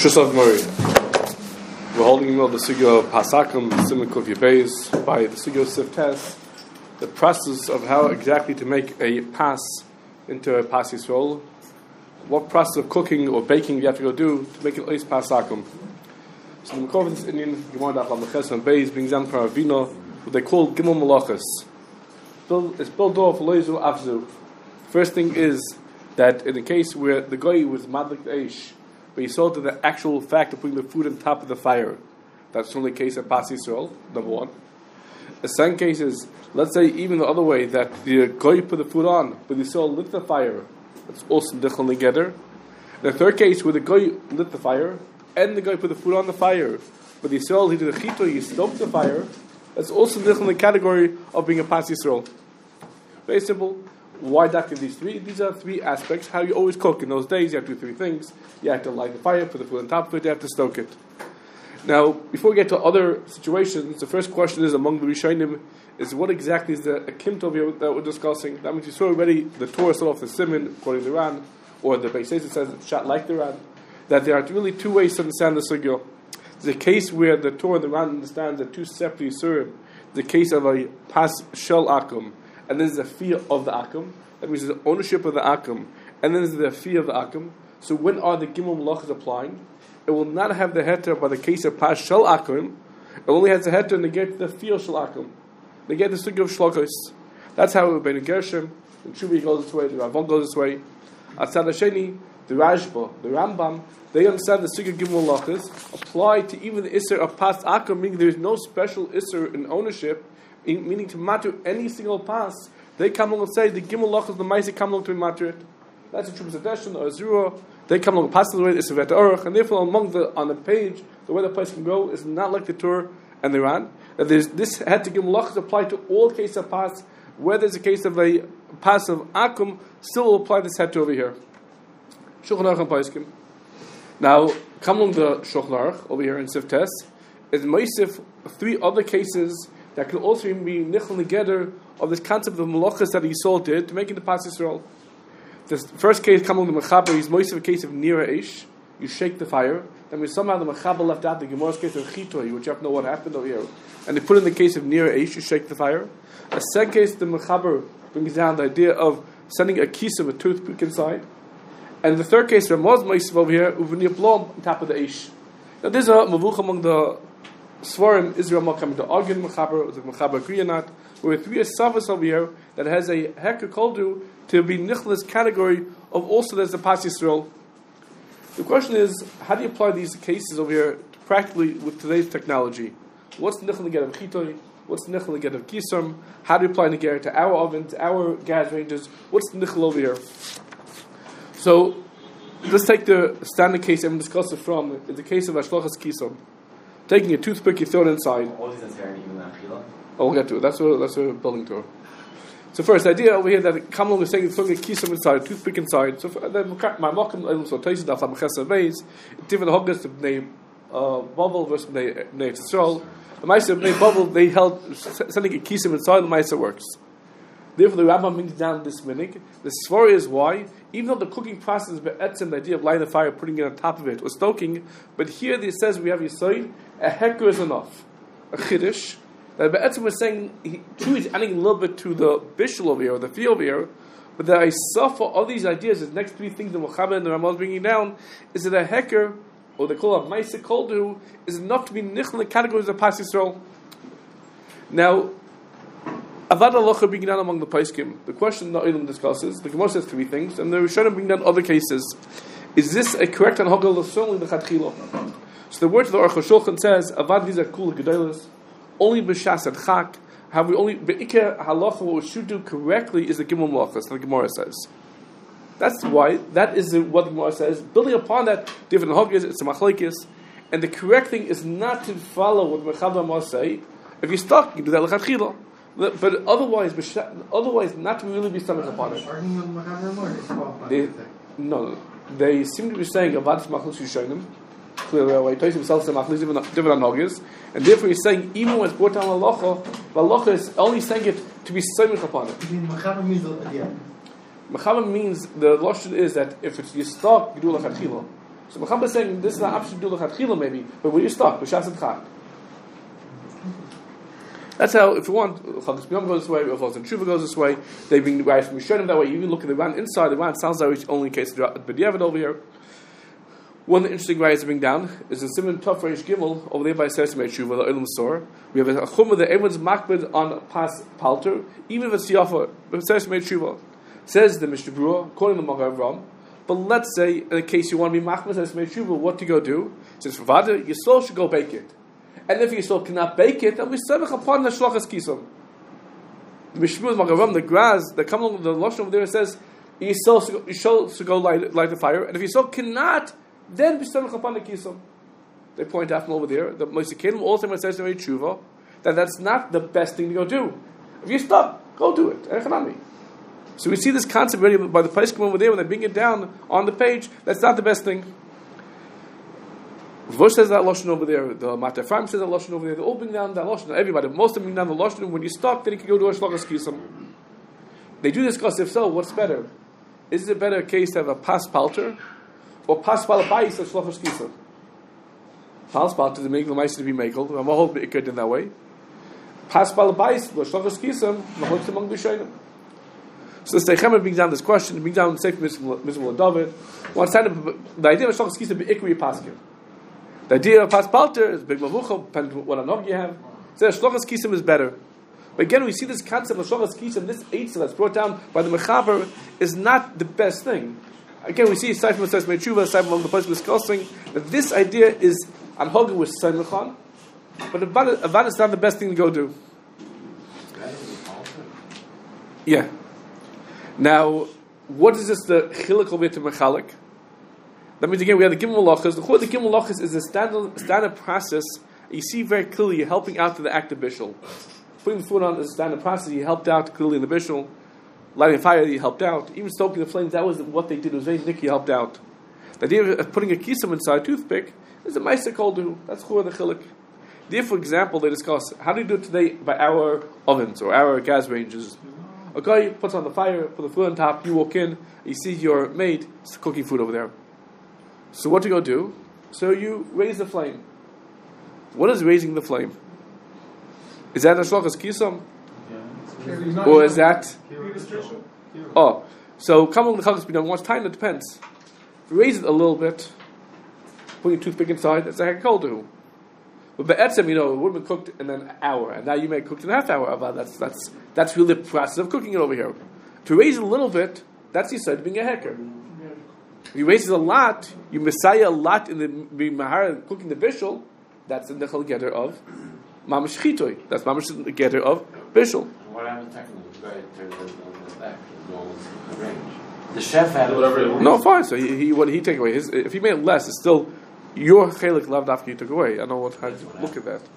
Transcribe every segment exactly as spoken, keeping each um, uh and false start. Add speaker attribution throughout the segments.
Speaker 1: Shushav Murray. We're holding on the Sugya of Pasakum, Simon Kuf Yebez, by the Sugya of Siftes, the process of how exactly to make a pas into a pas Yisrael, what process of cooking or baking you have to go do to make it at least Pasakum. So the Mekov of this Indian Gemara Daf Lamechas and Beis brings down from Ravina what they call Gimel Malachas. It's built off Loizu Afzu. First thing is that in the case where the guy was Madlik Eish, but he saw to the actual fact of putting the food on top of the fire, that's only the case of Pas Yisrael, number one. The second case is, let's say even the other way, that the guy put the food on, but the Yisrael lit the fire, that's also Dichel together. The third case where the guy lit the fire, and the guy put the food on the fire, but the Yisrael, he did a chito, he stoked the fire, that's also Dichel in the category of being a Pas Yisrael. Very simple. Why that give these three? These are three aspects. How you always cook in those days. You have to do three things. You have to light the fire, put the food on top of it. You have to stoke it. Now, before we get to other situations, the first question is among the Rishonim is what exactly is the Akim Tov here that we're discussing? That means you saw already the Torah started off the Siman according to the Ran, or the Beis Hillel says it's shot like the Ran. That there are really two ways to understand the sugya. There's a case where the Torah and the Ran understands that two separate Yisurim. The case of a pas shel akum. And then there's the fear of the akum. That means there's the ownership of the akum. And then there's the fear of the akum. So when are the gimel malachas applying? It will not have the heter by the case of pas shel akum. It only has the heter and negate the fear shel akum. Negate the sugya of shlokos. That's how it would be in Gershom. The Chubi goes this way. The Ravon goes this way. Atzad Hasheni, the Rashba, the Rambam, they understand the sugya gimel malachas apply to even the isser of pas akum, meaning there is no special isser in ownership. In, meaning to matter any single pass, they come along and say the gimel lachas the ma'aseh come along to be matter it. That's a Trumas Hadeshin or a Zerua. They come along and pass the way it's a vet orach, and therefore among the on the page the way the place can go is not like the Torah and the Ran. That there's this had to gimel lachas apply to all cases of pass. Where there's a case of a pass of akum, still will apply this head to over here. Shulchan Aruch and Paiskim. Now come along the Shulchan Aruch over here in Siftes is Meisif three other cases that could also be nichel together of this concept of malachas that Yisrael did to make it the Pas Yisrael. The first case, come on the Mechaber, is most of a case of Nira Eish. You shake the fire. That means somehow the Mechaber left out the Gemara's case of Chitoi, which you have to know what happened over here. And they put in the case of Nira Eish, you shake the fire. A second case, the Mechaber brings down the idea of sending a kiss of a toothpick inside. And the third case, Ramaz Meisiv over here, Uvnir Blom on top of the Eish. Now there's a mavuch among the Svarim Israel Malkam to argue in Mechaber, the Mechaber agree or not. We're three Savas over here that has a Heker Koldu to be Nicholas category of also there's the Pas Yisrael. The question is, how do you apply these cases over here practically with today's technology? What's the Nichel Neged of Chitoi? What's the Nichel Neged of Kisam? How do you apply Neged to our oven, to our gas ranges? What's the Nichel over here? So, let's take the standard case and discuss it from in the case of Ashlochas Kisam. Taking a toothpick, you throw it inside. Oh, we'll get to it. That's what that's what we're building to. So first, the idea over here that Kamal was saying throwing a kisam inside, a toothpick inside. So then my mokum so taste that from Chesed Beis, different hogas of name bubble versus name Yisrael. The Ma'aser name bubble they held sending a kisam inside. The Ma'aser works. Therefore, the Rambam brings down this minig. The svara is why, even though the cooking process is be'etzem, the idea of lighting the fire, putting it on top of it, or stoking, but here it says we have yisoid, a heker is enough. A chiddush, that be'etzem was saying, he, true, he's adding a little bit to the bishul over here, or the field over here, but the suffer all these ideas, the next three things the Mechaber and the Rambam is bringing down, is that a heker, or they call it ma'aseh koldu, is enough to be nichel in the categories of Pas Yisrael. Now, Avad Halacha being down among the Paiskim. The question the Olam discusses, the Gemara says three things, and the Rishonim bring down other cases. Is this a correct Hanhagah? Certainly the Chadchila. So the word to the Aruch HaShulchan says, Avad these are kula gedolos, only b'shas and chak. Have we only be'ikar halacha? What we should do correctly is the gimel malachas. The Gemara says. That's why that is what the Gemara says. Building upon that, different hagas, it's a machlekes, and the correct thing is not to follow what Mechaber must say. If you're stuck, you do that l'chadchila. But otherwise, otherwise, not to really be stomach upon it. They, no, they seem to be saying about machlus yishonim. Clearly, away. Toys himself say machlus different anogias, and therefore he's saying even when it's brought down halacha, halacha is only saying it to be stomach upon it.
Speaker 2: Mechaber means the idea.
Speaker 1: Mechaber means the lashon is that if it's yistak, you do l'chadchila. So Mechamba is saying this is an option to do l'chatchila maybe, but where you're stuck, b'shas and chag. That's how, if you want, Chachas B'yom goes this way, if Chachas Tshuva goes this way, they bring the guys from Yishonim that way. You even look at the Ran inside, the Ran sounds like it's only in case of B'diavad over here. One of the interesting guys to bring down is the Simon Tov Reish Gimel over there by Seres Tshuva, the Olam Sor. We have a chumah that everyone's makbid on pas palter, even if it's Yafa, Seres Tshuva. Says the Mishnah Berurah, according to the Magen Avraham. But let's say, in the case you want to be makbid Seres Tshuva, what to go do? It says, Vada, your soul should go bake it. And if you still cannot bake it, then we sevach upon the shlachas kisam. The Mishmur Magaram, the Graz, the come along the Lashon over there says, you still you should go light, light the fire, and if you still cannot, then we sevach upon the kisam. They point out from over there, the Moshe Kelim also says to tshuva that that's not the best thing to go do. If you're stuck, go do it. So we see this concept already by the place come over there when they bring it down on the page. That's not the best thing. Vosh says that Lashon over there, the Matar Ephraim says that Lashon over there, they all bring down that Lashon, everybody, most of them bring down the Lashon, when you're stuck, then you can go to a Shlachas Kisam. They do this because if so, what's better? Is it a better case to have a Pas Palter, or Pas Palabais of Shlachas Kisam? Pas Palter, the make the mice to be makel, I'm a whole bit good in that way. Pas Palabais, the Shlachas Kisam, the Hots among the Shainim. So the Seichemer brings down this question, brings down Sefer Mizmor David, one side the idea of Shlachas Kisam be Ikri Paskin. The idea of Pas Palter is big mavucha, depending on what anog you have. So Shlachas Kisam is better. But again, we see this concept of Shlachas Kisam, this eitzah that's brought down by the Mechaber, is not the best thing. Again, we see Seifman says Mechuva, Seifman along the place discussing that this idea is anhoga with Seimlechan, but Avad is not the best thing to go do. Yeah. Now, what is this the chiluk over to Mechalik? That means again we have the Gimel Malachas. The Chod the Gimel Malachas is a standard, standard process. You see very clearly you're helping out to the act of bishul. Putting the food on is a standard process. You helped out clearly in the bishul. Lighting a fire, you helped out. Even stoking the flames, that was what they did. It was very nicky, you helped out. The idea of putting a kisam inside a toothpick is a ma'aser kol do. That's Chod the Chiluk. There, for example, they discuss how do you do it today by our ovens or our gas ranges. A guy puts on the fire, put the food on top. You walk in, you see your maid cooking food over there. So what do you go do? So you raise the flame. What is raising the flame? Is that a shlachas kisam? Yeah. Or is that? Oh, so come on the chachas b'nam. What's time? It depends. If you raise it a little bit, put your toothpick inside. That's like a cold do. But be'etzem, you know, it would have been cooked in an hour, and now you may cook it in a half hour. But that's that's that's really the process of cooking it over here. To raise it a little bit, that's you said being a hecker. If you raise it a lot, you messiah a lot in the mahar cooking the bishul. That's the nechal getter of mamash chitoy. That's mamash getter of bishul.
Speaker 2: What happens technically? Turns it back to normal range. The chef had whatever.
Speaker 1: No, fine. So he, he what did he take away? His, if he made it less, it's still your chelik loved after you took away. I don't know what how to look at that.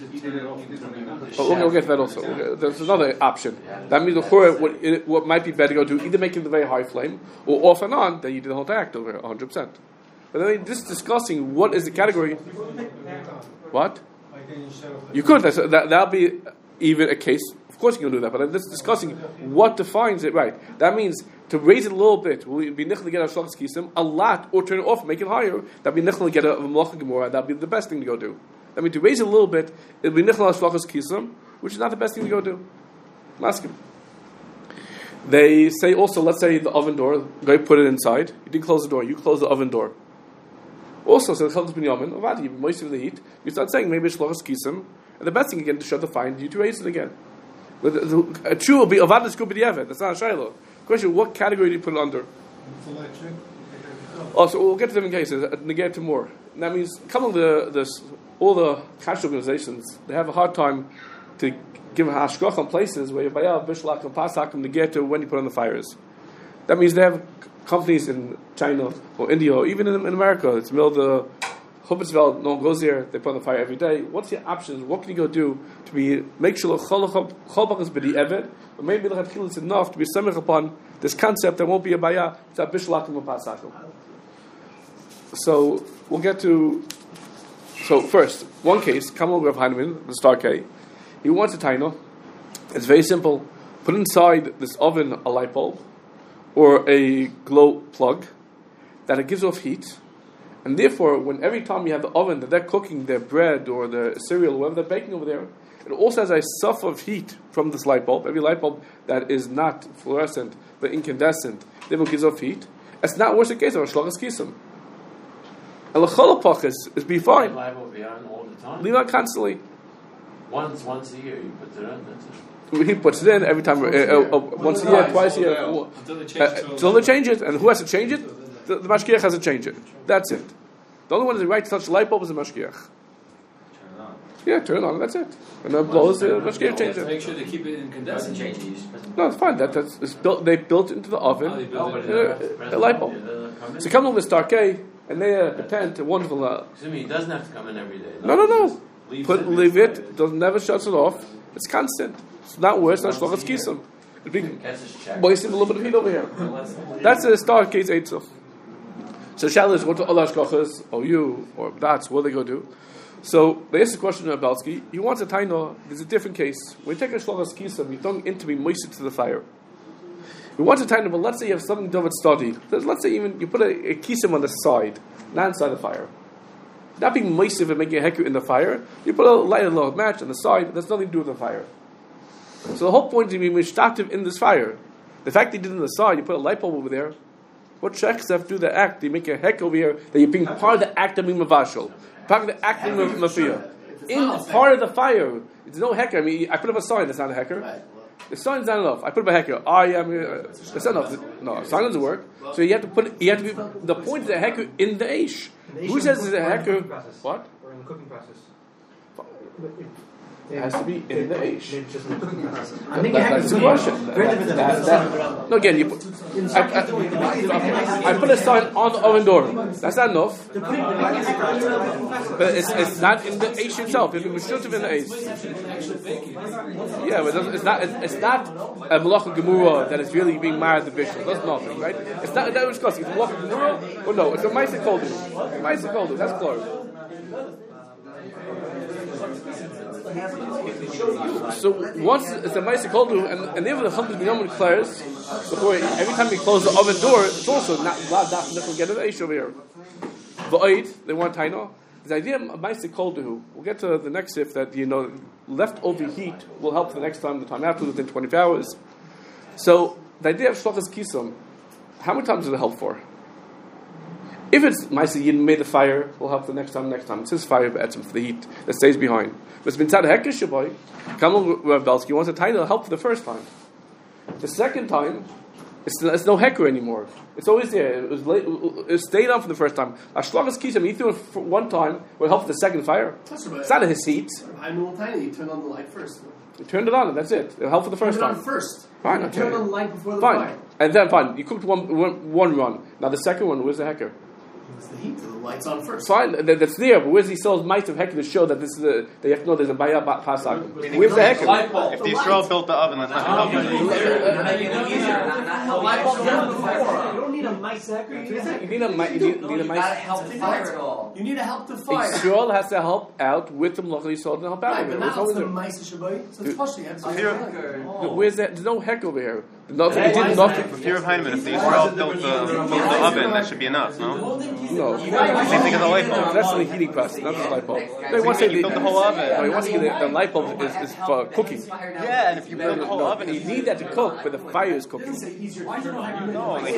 Speaker 1: Oh, we'll, we'll get that also. Okay. There's another option. That means the chorah, what, it, what might be better to go do either make it the very high flame or off and on. Then you do the whole act over one hundred percent. But then just discussing what is the category. What? You could. That's, that that'll be even a case. Of course you can do that. But I'm just discussing what defines it. Right. That means to raise it a little bit. Will be nichel to get a shlachas kisam a lot, or turn it off, make it higher. That'd be nichel to get a malacha gemara. That'd be the best thing to go do. I mean, to raise it a little bit, it'll be nichel shlachas kisam, which is not the best thing to go do. Ask him. They say also, let's say the oven door, go put it inside. You didn't close the door. You close the oven door. Also, so the Chalkas bin Yamin, Avadi, moist of the heat. You start saying maybe shlachas kisam, and the best thing again to shut the fire, and you to raise it again. But the, the, a true will be avad is good b'diavad. That's not a shayla. Question: what category do you put it under? Oh, so we'll get to them in cases. Negate to more. And that means, come on, the this all the cash organizations, they have a hard time to give a hashgach on places where you buy out bishlach and pasak and negate to when you put on the fires. That means they have companies in China or India or even in, in America. It's middle of the Hubbardsveld, no one goes there, they put on the fire every day. What's your options? What can you go do to be make sure cholbach is b'di eved, but maybe the chatchil is enough to be samech upon this concept that won't be a bayah without bishlakim and pasakim. So we'll get to. So first, one case, Kamal Rav Heinemann, the star K, he wants a taino. It's very simple. Put inside this oven a light bulb or a glow plug that it gives off heat. And therefore, when every time you have the oven that they're cooking their bread or their cereal, whatever they're baking over there, it also has a source of heat from this light bulb. Every light bulb that is not fluorescent but incandescent, they will give off heat. It's not worse the case of a shlochas kisam. And l'chol hapachas is be fine.
Speaker 2: Live will be on all the time.
Speaker 1: Leave on constantly.
Speaker 2: Once, once a year you put it on. That's it.
Speaker 1: He puts it in every time, uh, uh, uh, once a year, twice a year, uh, until they change it. And who has to change it? The, the mashgiach has to change it. That's it. The only one that right to touch the light bulb is the mashgiach. Yeah, turn it on. That's it. And then blows the mashgiach change it.
Speaker 3: Make sure they keep it incandescent.
Speaker 1: No, it's fine. That, that's it's built. They built into the oven
Speaker 3: Oh, they built it.
Speaker 1: uh, the light bulb. So come over with Starkey, and they uh, pretend a wonderful. Uh,
Speaker 2: Excuse me, he doesn't have to come in every day.
Speaker 1: no, no, no.
Speaker 2: Leaves
Speaker 1: Put
Speaker 2: it.
Speaker 1: leave it. Doesn't never shuts it off. It's constant. It's not worse than shlochas kisam. It'd be
Speaker 2: That's his check.
Speaker 1: wasting a little bit of heat over here. That's a Starkey's eitzah. So Shal is what to Allah Shkochas, or you, or that's what they go do. So they asked the question of Belsky. He wants a taino. There's a different case. When you take a shlochas kisam, you don't in to be moist to the fire. We want a taino, but let's say you have something to do with study. Let's say even you put a, a kisam on the side, not inside the fire. Not being moist and making a heku in the fire. You put a light a little match on the side. There's nothing to do with the fire. So the whole point is to be mishtativ in this fire. The fact that you did it on the side, you put a light bulb over there. What sheikhs have to do the act? They make a heck over here that you're being part of the act of being mavashal, part of the act of being mafia. In part of the fire, it's no hecker. I mean, I put up a sign that's not a hecker. The sign's not enough. I put up a hecker. I am. Uh, that's not enough. No, a sign doesn't work. So you have to put. You have to be. The point is a hecker in the aish. Who says it's a hecker? What?
Speaker 4: Or in the cooking process.
Speaker 1: It has to be in the aish.
Speaker 4: I think
Speaker 1: That, that's the question. That, that, that, no, again, you put, I, I, I put a sign on the oven door. That's not enough. But it's, it's not in the aish itself. If it was should have in the aish. Yeah, but it's not. It's not a malacha gemura that is really being married the bishop. That's nothing, right? It's not that was discussing. It's a malacha gemura. Well, no, it's a ma'aseh koldu. Ma'aseh koldu. That's clear. So once it's a ma'aseh koldu, and and even the hundred minyan declares before every time we close the oven door, it's also not not that nickel get an aish over here. V'oid, they want taino. The idea of ma'aseh koldu, we'll get to the next if that you know leftover heat will help for the next time, the time after within twenty-four hours. So the idea of shlochas kisam, how many times does it help for? If it's ma'aseh yidden made the fire, will help the next time, next time. It's his fire, but it's for the heat that stays behind. But it's been tzad hekesh shaboy. Kamal Rav Belsky wants a taino help for the first time. The second time, it's, it's no heker anymore. It's always there. It was late, it stayed on for the first time. A shlochas kisam, he threw it for one time, will help for the second fire. It's not his heat.
Speaker 5: I know tiny. You turn on the light first.
Speaker 1: You turned it on, and that's it. It'll help for the first
Speaker 5: turn it
Speaker 1: time.
Speaker 5: on first.
Speaker 1: Fine,
Speaker 5: you
Speaker 1: okay.
Speaker 5: turn on the light before the
Speaker 1: Fine.
Speaker 5: fire.
Speaker 1: And then fine. You cooked one, one, one run. Now the second one, where's the heker?
Speaker 5: It's the heat. The light's on first.
Speaker 1: Fine, that, that's there, but where's he sells might of heker to show that this is a, that you have to know there's a bayah pasak. Where's the heker?
Speaker 6: If the Yisrael built the oven, that's not going to help.
Speaker 4: You don't need a mice hacker. You need a
Speaker 1: You need a mic. You need, need a mic.
Speaker 7: help the fire at all.
Speaker 5: You need to help the fire.
Speaker 1: Yisrael has to help out with the Malach Yisrael to help out.
Speaker 5: Right,
Speaker 1: with
Speaker 5: but
Speaker 1: it. It's
Speaker 5: now
Speaker 1: always
Speaker 5: it's the
Speaker 1: there.
Speaker 5: mice shaboy. So it's possible. You have to
Speaker 6: Here-
Speaker 1: Where's that? There's no heck over here. Nothing. It did nothing.
Speaker 6: For fear of Heinemann, if the Yisrael built the, built the oven, that should be enough, no?
Speaker 1: No.
Speaker 6: Same thing as a light bulb.
Speaker 1: That's the heating press, not the light bulb. No, he wants to say
Speaker 6: You built the whole oven.
Speaker 1: No, he wants to say the, the light bulb is, is for cooking.
Speaker 6: Yeah, and if you build the whole oven,
Speaker 1: You need that to cook, but the fire is cooking.
Speaker 6: no, like,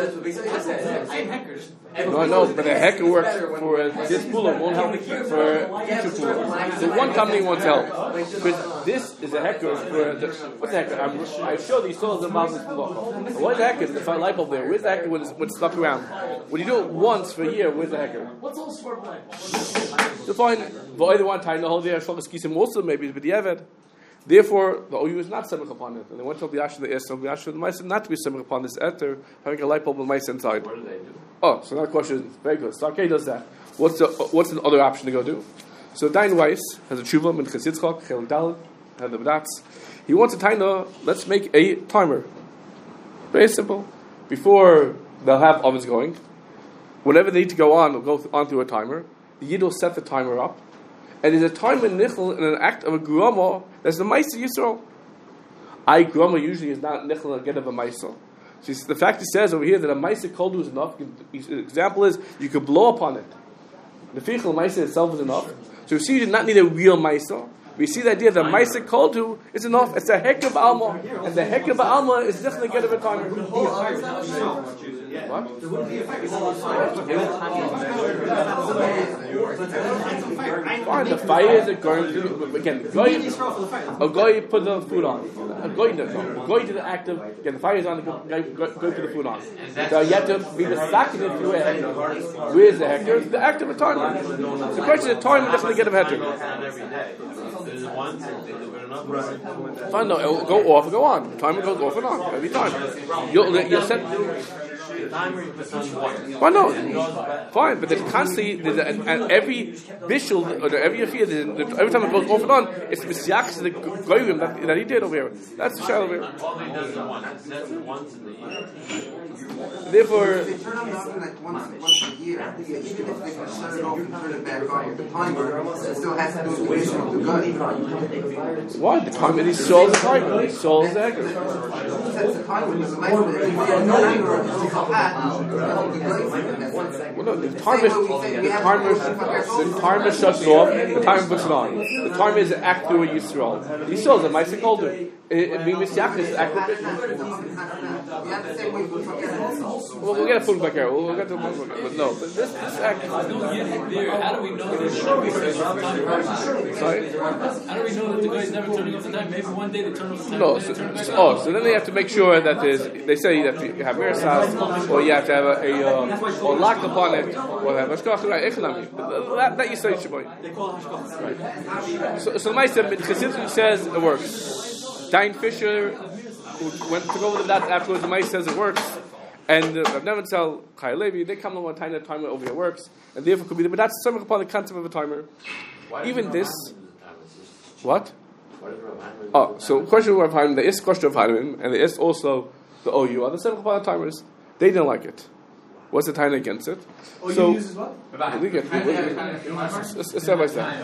Speaker 1: No, no, but a hecker works for uh, this puller won't help for future puller. So one company wants help, but this is a hecker for the, what's the hecker? I'm, I showed you saw the mountains below. What's the hecker? The light bulb there. Where's the hecker when it's, when it's stuck around? When you do it once for a year, where's the hecker?
Speaker 5: What's all smart light?
Speaker 1: You'll find the other one time the whole day shlokas kisim also maybe but the eved. Therefore, the O U is not semich upon it, and they went to the Yasha the Esau, the Yasha the Ma'aseh not to be semich upon this ether, having a light bulb with mice inside.
Speaker 2: What do they do?
Speaker 1: Oh, so that question is very good. Starkey does that. What's the what's an other option to go do? So Dain Weiss has a tshuva min Chesitzchak, Chel Dal, had the B'datz. He wants a taina. Let's make a timer. Very simple. Before they'll have ovens going, whenever they need to go on, they'll go on through a timer. The Yid will set the timer up. And there's a timer nichel in an act of a grama that's the Ma'aseh Yisrael. I grama usually is not nichel again of a Ma'aseh. So the fact he says over here that a Maisa Koldu is enough, the example is you could blow upon it. The Fichel Maisa itself is enough. So you see you do not need a real Maisa. We see the idea that Maisa Koldu is enough. It's a Hekir Ba'alma. And the Hekir Ba'alma is definitely get of a timer. What? Fine, the fire is a going to, again, a guy put the food on. A guy does no. A guy did the act of, again, the fire is on, the guy go put the food on. So you have to be the second if you have. Where's the Hekir? The act of a timer. The question is, time definitely get a Hekir. Fine, no, it'll go off and go on. The timer goes off and on every time. You'll, you'll set. Why no? Fine, but there's constantly, there's a, and, and every visual, or every affair, every time it goes off and on, it's misyaks the goyim that, that he did over here. That's the shadow over here. Therefore,
Speaker 3: they turn on the oven like once, once a year, even if they can shut it off and turn it back on, the timer still has to do the wisdom of the gun.
Speaker 1: Why? The timer, he solves the timer, he solves the Hekir.
Speaker 3: Sets the timer with the light, if you no longer
Speaker 1: well, no, the timer, the timer, the timer shuts it off, the timer puts it on. The timer is an act through a Yisrael. Yisrael is a Maisa Koldu. It being Misyak is act well, we'll get a food back here. We'll, we'll get to one more. But no, but this, this act.
Speaker 7: How do we know this?
Speaker 1: Sorry?
Speaker 7: How do we know that the guy's never turning off the time? Maybe one day they turn off the time.
Speaker 1: No, so, so, oh, so then they have to make sure that there's. They say you have to have Mersas, or you have to have a, a uh, or lock upon it, or have a shkach, right? That, that you say Shabbat.
Speaker 4: They call it hashkach.
Speaker 1: Right. So, so the Ma'aseh Chassidus says it works. Diane Fisher, who went to go over that afterwards, the Ma'aseh says it works. And uh, Rav Nebenzahl, Chai Levi, they come along one time that timer over here works, and therefore could be there. But that's something upon the concept of a timer. Even this, what? Oh, so question of Rav Haim, there is question of Haim, and there is also the O U. Are the seven upon the timers? They didn't like it. What's the time against it?
Speaker 5: Oh,
Speaker 1: so,
Speaker 5: you use what?
Speaker 1: We get step by step.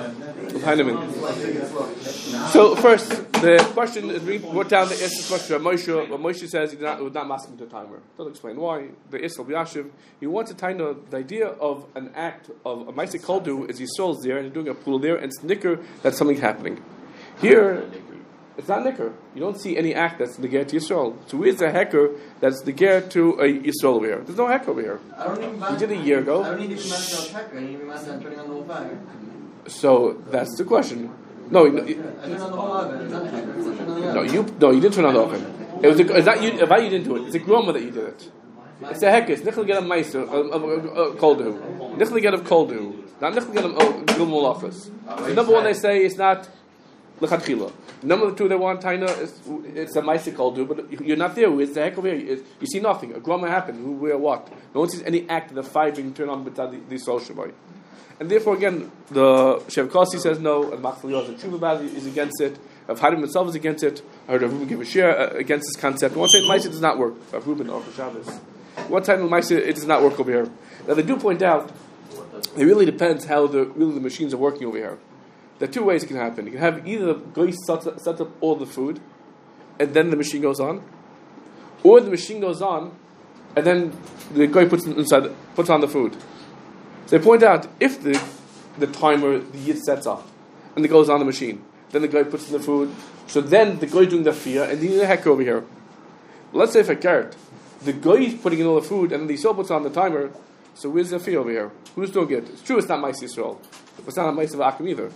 Speaker 1: So first, the question is we brought down the Isra question of Moshe. What Moshe says he did not, would not mask him to a timer. Doesn't explain why. The Isra B'Yashiv, he wants to tie the, the idea of an act of a Maisa Koldu is Yisrael's there and he's doing a pool there and it's nicker that's something happening. Here, it's not nicker. You don't see any act that's the ger to Yisrael. So where's the hecker that's the ger to a Yisrael over here? There's no hecker over here.
Speaker 8: I don't even
Speaker 1: We did a year ago.
Speaker 8: I don't need to be master on hecker. I need to be master on turning on the whole fire.
Speaker 1: So that's the question. No, you,
Speaker 8: I turn on the whole oven. It's not a hecker. It's not turn on the
Speaker 1: no,
Speaker 8: oven.
Speaker 1: you no, you didn't turn on the oven. It was a, it's not you. Why you didn't do it? It's a groma that you did it. It's a hecker. It's nichel get a meister of koldu. Nichel get of koldu. Not nichel get of gilmul office. So number one, they say it's not lechatchila. Number two, they want taina. It's, it's a meister koldu, but you're not there. It's the heck over here. You, you see nothing. A groma happened. Who, where, what? No one sees any act of the fire being turned on without the, the social boy. And therefore, again, the Shevkasi says no, and Machzaliah the Tshuva about it is against it. Rav Hadim himself is against it. I heard Rav Ruben give a share uh, against this concept. One side, Maisa does not work. Rav Ruben or Shabbos. One time, Maisa it does not work over here. Now they do point out it really depends how the really the machines are working over here. There are two ways it can happen. You can have either the guy sets up, sets up all the food, and then the machine goes on, or the machine goes on, and then the guy puts inside puts on the food. So they point out if the the timer the yid sets up and it goes on the machine, then the guy puts in the food. So then the guy doing the fear and the hecker over here. Let's say if a carrot, the guy is putting in all the food and then the yisrael puts on the timer. So where's the fear over here? Who's doing it? It's true, it's not Ma'aseh Yisrael, but it's not a Ma'aseh Akim either.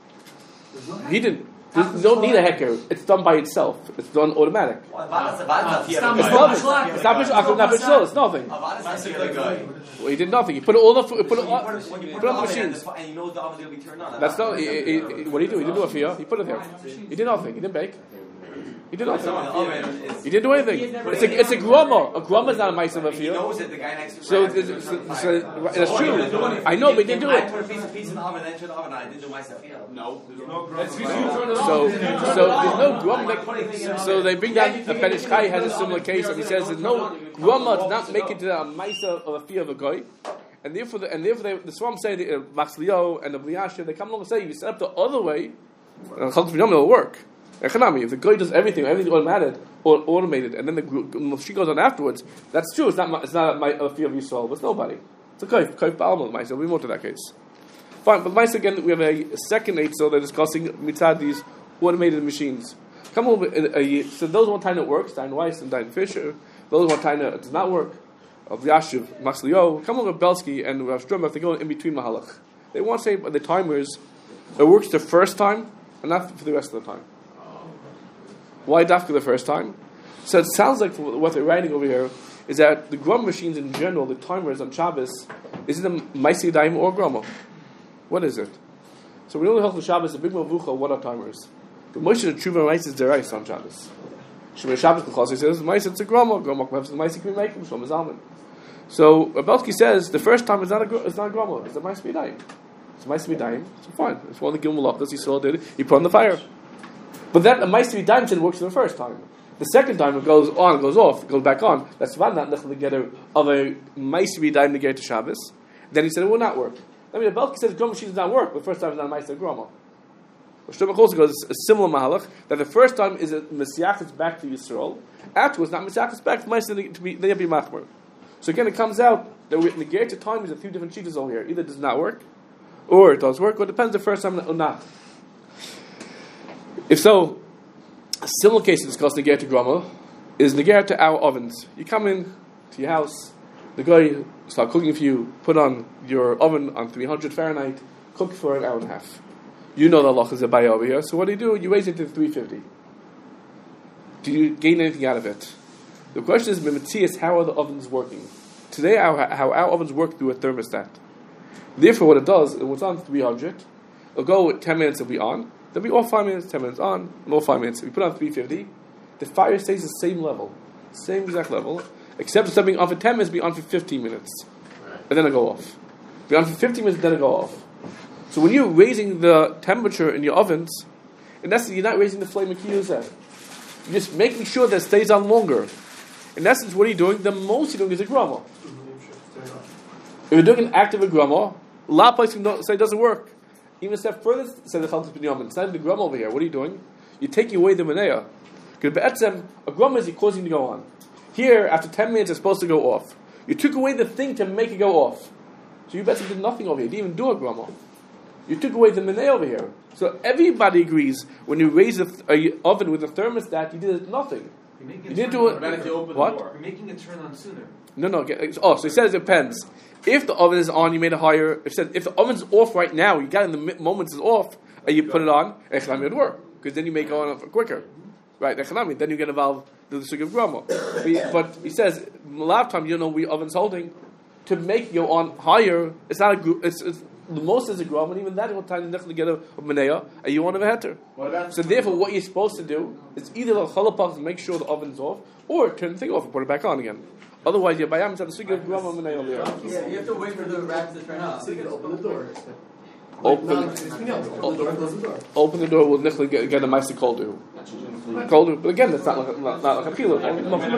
Speaker 1: He didn't. You don't need a hecker. It's done by itself. It's done automatic. It's nothing. It's not Bishul. Not Bishul. It's nothing. Well, he did nothing. He put all the food. Put it on, put it on the machines.
Speaker 9: And you know the oven's going to be turned on.
Speaker 1: That's not. He, he, he, what did he do? He didn't do a fiyah. He put it there. He did nothing. He didn't bake. He did nothing. He didn't do anything. It's a it's a groma. A groma is not a ma'aseh of a
Speaker 9: He
Speaker 1: fiyah.
Speaker 9: knows it. The guy next to
Speaker 1: So, so, so, so that's true. I know, but he didn't do
Speaker 9: I
Speaker 1: it.
Speaker 9: put a piece of pizza in the oven and then turn the oven on. I didn't do myself. No.
Speaker 1: So, so there's no groma. So they bring down a Perish Chai has a similar case, and he says there's no groma to not make it to a ma'aseh of a fiyah of a guy. And therefore, the, and therefore, they, the Swam say the uh, Machzaliah and the B'Yashiv, they come along and say if you set up the other way, it will work. Economy. If the guy does everything, everything's automated, au- automated, and then the gr- she goes on afterwards. That's true. It's not. My, it's not my a fear of Yisrael. It's nobody. It's a kaif kaif ba'alma ma'isa. We more to that case. Fine, but ma'isa again, we have a, a second eight. So they're discussing mitzad these automated machines. Come over. A, a, so those one time it works. Diane Weiss and Diane Fisher. Those one time it does not work. Of Yashiv Maslio. Come over Belsky and Rav Strum. If they go in between mahalach, they want to say the timers. It works the first time and not for the rest of the time. Why dafka the first time? So it sounds like what they're writing over here is that the Grum machines in general, the timers on Shabbos, is it a Maisi Daim or Grama? What is it? So we know the Hilchot Shabbos, the big Mavucha, what are timers? The Moshe the Tshuva writes is Derais on Shabbos. Shemay Shabbos because he says Maisi it's a Grama, Grama perhaps the Maisi can be making from Zalman. So Abelski says the first time is not a it's not a Grama, it's a Maisi Daim. It's a Maisi Daim, so fine. It's one of the Gimel Lachdas he saw did, he put on the fire. But that a Maisi Daim said works for the first time. The second time it goes on, goes off, it goes back on. That's not nechel together of a Maisi Daim to get to Shabbos. Then he said it will not work. I mean, the Belki says Grama machine does not work, but the first time is not a Maisi Grama. Shlomo also goes a similar mahalach that the first time is a Messiachis back to Yisrael. Afterwards, not Messiachis back to Maisi to be they be machmer. So again, it comes out that with negate to time is a few different cheetahs over here. Either it does not work, or it does work, or it depends the first time or not. If so, a similar case to discuss negate to grama is negate to our ovens. You come in to your house, the guy start cooking for you, put on your oven on three hundred Fahrenheit, cook for an hour and a half. You know the Allah is a buy over here, so what do you do? You raise it to three fifty. Do you gain anything out of it? The question is, Mimetzias, how are the ovens working? Today, our, how our ovens work through a thermostat. Therefore, what it does, it was on three hundred, it'll go with ten minutes, it'll be on, then we off five minutes, ten minutes on, and off five minutes. We put on three fifty, the fire stays the same level, same exact level, except instead of being on for ten minutes, be on for fifteen minutes, and then it'll go off. Be on for fifteen minutes, then it'll go off. So when you're raising the temperature in your ovens, in essence, you're not raising the flame of Kiyuzeh. You're just making sure that it stays on longer. In essence, what are you doing? The most you're doing is a grama. If you're doing an active grama, a lot of places say it doesn't work. Even a step further, say the Chaltis Binyamin. It's not the grama over here. What are you doing? You're taking away the manea. Because a grama is causing it to go on. Here, after ten minutes, it's supposed to go off. You took away the thing to make it go off. So you basically did nothing over here. You didn't even do a grama. You took away the manea over here. So everybody agrees when you raise the th- a oven with a thermostat, you did nothing. You didn't do it. What?
Speaker 9: You're making it turn on sooner.
Speaker 1: No, no. Get, oh, so he says it depends. If the oven is on, you made it higher. If, said, if the oven's off right now, you got in the mi- moments it's off, and you put it on, echanami would work because then you make it on quicker, right? Echanami, then you get involved in the sugi of grama. But, he- but he says a lot of times you know we oven's holding to make you on higher. It's not a gr- it's, it's the most is a grama, and even that is what time you get a manea, and you want to have a heter. So therefore, what you're supposed to do is either the chalapach to make sure the oven's off, or turn the thing off and put it back on again. Otherwise, your bayam is at the sugi of grama manea over there.
Speaker 8: Yeah, you have to wait for the rack to turn on.
Speaker 5: So you can open the door.
Speaker 1: Open,
Speaker 5: No, it's between us. Open the door, close the door.
Speaker 1: open the door. We'll nichli get, get a mice colder. Colder, but again, that's not like not, not like a kilo.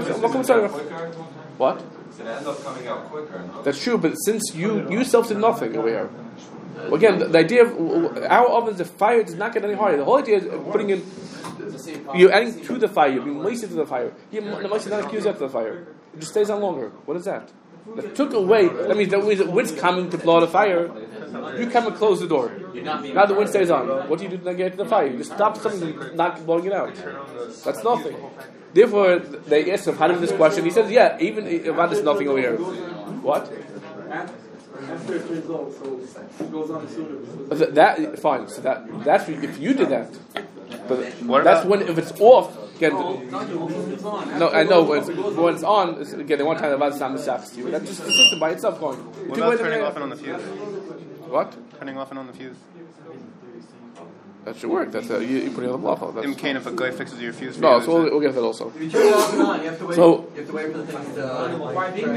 Speaker 1: What?
Speaker 10: It ends up coming out quicker. No?
Speaker 1: That's true, but since you you self did nothing over here. Well, again, the, the idea of our ovens, the fire does not get any higher. The whole idea is putting in, you're adding to the fire, you're being moist to the fire. You're, the moist is not accused after the fire. It just stays on longer. What is that? That took away, that means that means the wind's coming to blow the fire. You come and close the door. Now the wind stays on. What do you do to get to the fire? You just stop something from not blowing it out. That's nothing. Therefore, they asked him, how do this question? He says, yeah, even about this nothing over here. What?
Speaker 5: After it turns off, so it goes on sooner.
Speaker 1: That, that fine. So that that's if you did that. But
Speaker 6: What
Speaker 1: that's
Speaker 6: about-
Speaker 1: when if it's off. Again, no, I know when it's, when it's on. It's, again, they want to have about the same to you. That's just the system by itself going.
Speaker 6: What
Speaker 1: Take
Speaker 6: about
Speaker 1: away the
Speaker 6: turning
Speaker 1: manea.
Speaker 6: off and on the fuse?
Speaker 1: What?
Speaker 6: Turning off and on the fuse.
Speaker 1: That should work. That's uh, you, you putting on the block.
Speaker 6: In Kane, if a guy fixes your fuse for
Speaker 1: No,
Speaker 6: you,
Speaker 1: so we'll,
Speaker 6: is it-
Speaker 1: we'll get that also.
Speaker 8: If you turn it off and on, you have to wait.
Speaker 1: So-
Speaker 8: you have to wait for the thing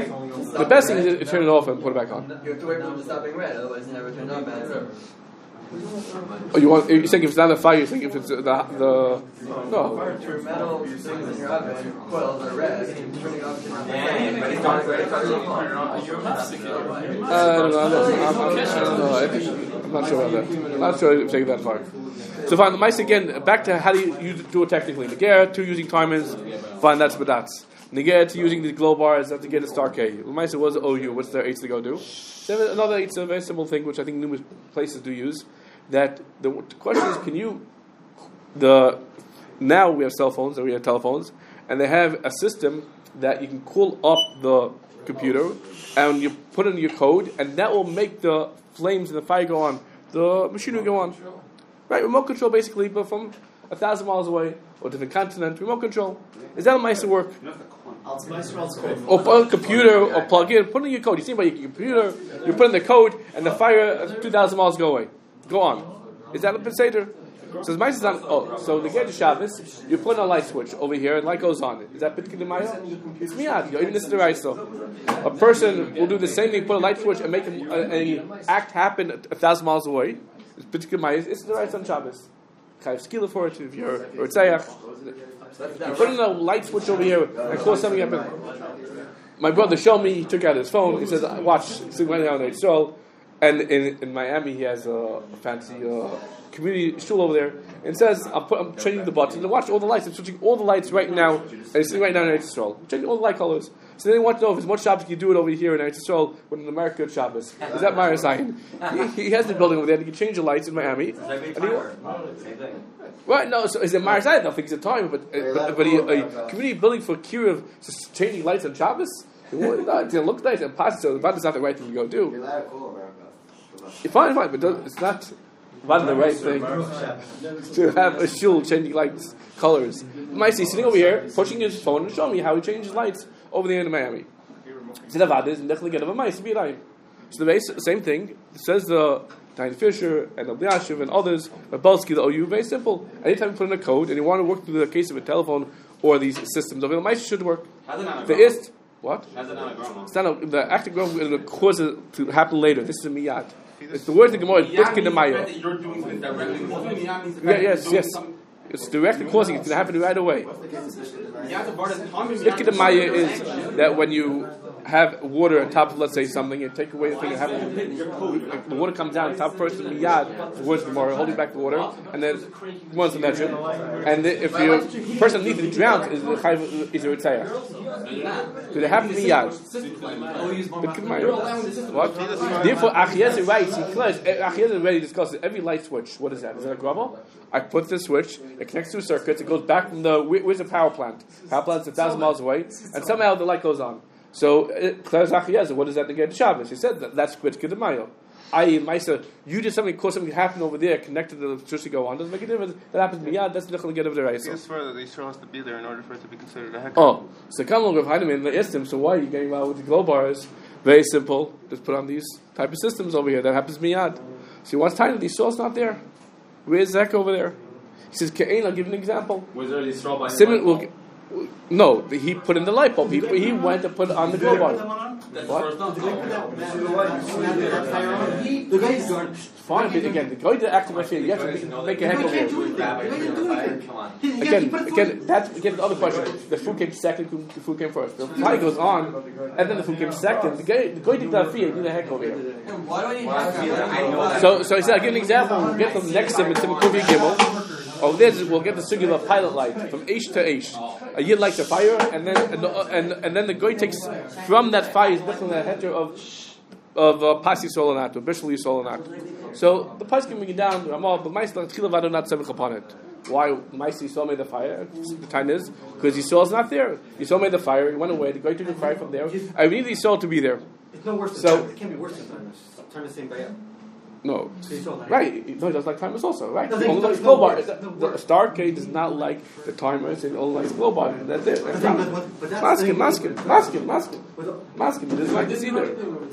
Speaker 8: to.
Speaker 1: The best thing is to turn it off and put it back on.
Speaker 8: You have to wait for it to stop being red, otherwise it never turns on. Bad.
Speaker 1: Oh, you want? You're saying if it's not a fire, you're saying if it's the the no.
Speaker 8: Your metal things in your oven, coils are red, and you're turning off your
Speaker 1: Uh, no, no, no, I'm, I'm, I don't know. I think, I'm not sure about that. I'm not sure if taking that far. So fine, the mice again. Back to how do you use, do it technically? Negera to using timers. Fine, that's but that's. Negera to using the glow bars. That's to get a star K. The mice was O U. What's their H to go do? So another H, a very simple thing, which I think numerous places do use. That the, the question is, can you the now we have cell phones or we have telephones, and they have a system that you can call up the computer and you put in your code, and that will make the flames and the fire go on, the machine will go on. Right, remote control basically, but from a thousand miles away or different continent, remote control. Is that a nice work? Or plug a computer or plug in, put in your code. You see by your computer, you put in the code, and the fire two thousand miles go away. Go on. Is that a Peseder? So mice is on. Oh, so the get to Shabbos, you put in a light switch over here, and light goes on. Is that Pitkin Maya? It's miyad. Even this is the right so. A person will do the same thing, put a light switch, and make an a act happen a thousand miles away. It's Pitkin Maya. It's the right on Shabbos. Chayav skila for it if you're or tzayach. You put in a light switch over here and call something happen. My brother showed me. He took out his phone. He says, "Watch, sing right now in Israel." And in, in Miami, he has a fancy uh, community shul over there. And says, I'm, put, I'm changing the button. And watch all the lights. I'm switching all the lights right now. And it's sitting right now in Eretz Yisrael. I'm changing all the light colors. So they want to know if it's what Shabbos you do it over here in Eretz Yisrael when in America it's Shabbos. Is that Meir Zion? He, he has the building over there. And he can change the lights in Miami. And he, right, no, so is it Meir Zion? I don't think it's a time. But, uh, but, but he, a community building for Kiruv just changing lights on Shabbos? Well, no, it looks nice and positive. So that's not the right thing to go do. Fine, fine, but it's not one of the right thing to have a shul changing lights, colors. Might see sitting over here, pushing his phone and showing me how he changes lights over there in Miami. So the base, same thing. It says the Diane Fisher and Abdiashiv and others, Balsky, the O U, very simple. Anytime you put in a code and you want to work through the case of a telephone or these systems, the mice should work. The ist, what? It's not a, the active growth will cause it to happen later. This is a miyad. It's the word in the Gemara is Bitkin Demayo. Yeah, yes, yes. It's directly causing it. It's going to happen right away. Bitkin Demayo is that when you have water on top of, let's say, something, and take away the thing that happens, the water comes down on top first, and miyad, the words of the Gemara, holding back the water, and then once the mention, and then if your person needs to drown, is the chayv is a ritzayah. So they have miyad. What? Therefore, Achiezer writes, he declares, Achiezer already discusses every light switch. What is that? Is that a grumble? I put the switch, it connects to circuits, it goes back from the, where's the power plant? Power plant's a thousand miles away, and somehow the light goes on. So, what does that negate to Shabbos? He said that that's Bitkin Demayo. that is, Maisa, you did something, cause something happen over there, connected to the electricity go on, doesn't make a difference. That happens miyad, that's not going to get over the Raisa.
Speaker 6: I swear that the Yisrael has to be there in order for it to be considered a heck.
Speaker 1: Oh, so come along with Heinemann, they asked him, so why are you getting out with the glow bars? Very simple, just put on these type of systems over here, that happens miyad. So he wants time, the Yisrael's not there. Where's Zek over there? He says, Ka'ain, I'll give you an example.
Speaker 7: Was there Yisrael by
Speaker 1: Simon will. No, he put in the light bulb. He, he went to put on the glow bar. What?
Speaker 3: The guy's gone.
Speaker 1: Fine, but again, the guy that activate fear, you have to make a heck of it. Again, again, that's again the other question. The food came second, the food came first. The fire goes on, and then the food came second. The guy, the guy did not fear, he did a heck over here. So, so he said, I'll give an example. We'll get to the next sim, it's Sim Kuvi Gimel. Over there, we'll get the singular pilot light from Aish to Aish. A yid lights a fire, and then and, and and then the guy takes from that fire is different the heter of of uh, Pasi Solanat or Bishul Solanat. So the price can bring it down. Ramal, but Ma'aseh Chilavadu not seven upon it. Why Ma'aseh Yisrael made the fire? The time is because Yisrael is not there. Yisrael made the fire. He went away. The guy took the fire from there. I need Yisrael to be there.
Speaker 8: It's no worse.
Speaker 1: So
Speaker 8: Than it can't be worse than time. Time is same by
Speaker 1: No,
Speaker 8: so
Speaker 1: right. No, he doesn't like timers also, right?
Speaker 8: No,
Speaker 1: He only
Speaker 8: no,
Speaker 1: likes
Speaker 8: no,
Speaker 1: glow bar.
Speaker 8: no,
Speaker 1: The,
Speaker 8: no,
Speaker 1: the Starcade does not like the timers, and only likes glow bar. That's it. That's
Speaker 8: But-
Speaker 1: not.
Speaker 8: but- but that's
Speaker 1: Masking,
Speaker 8: the-
Speaker 1: masking, masking, masking, masking. He doesn't like this either.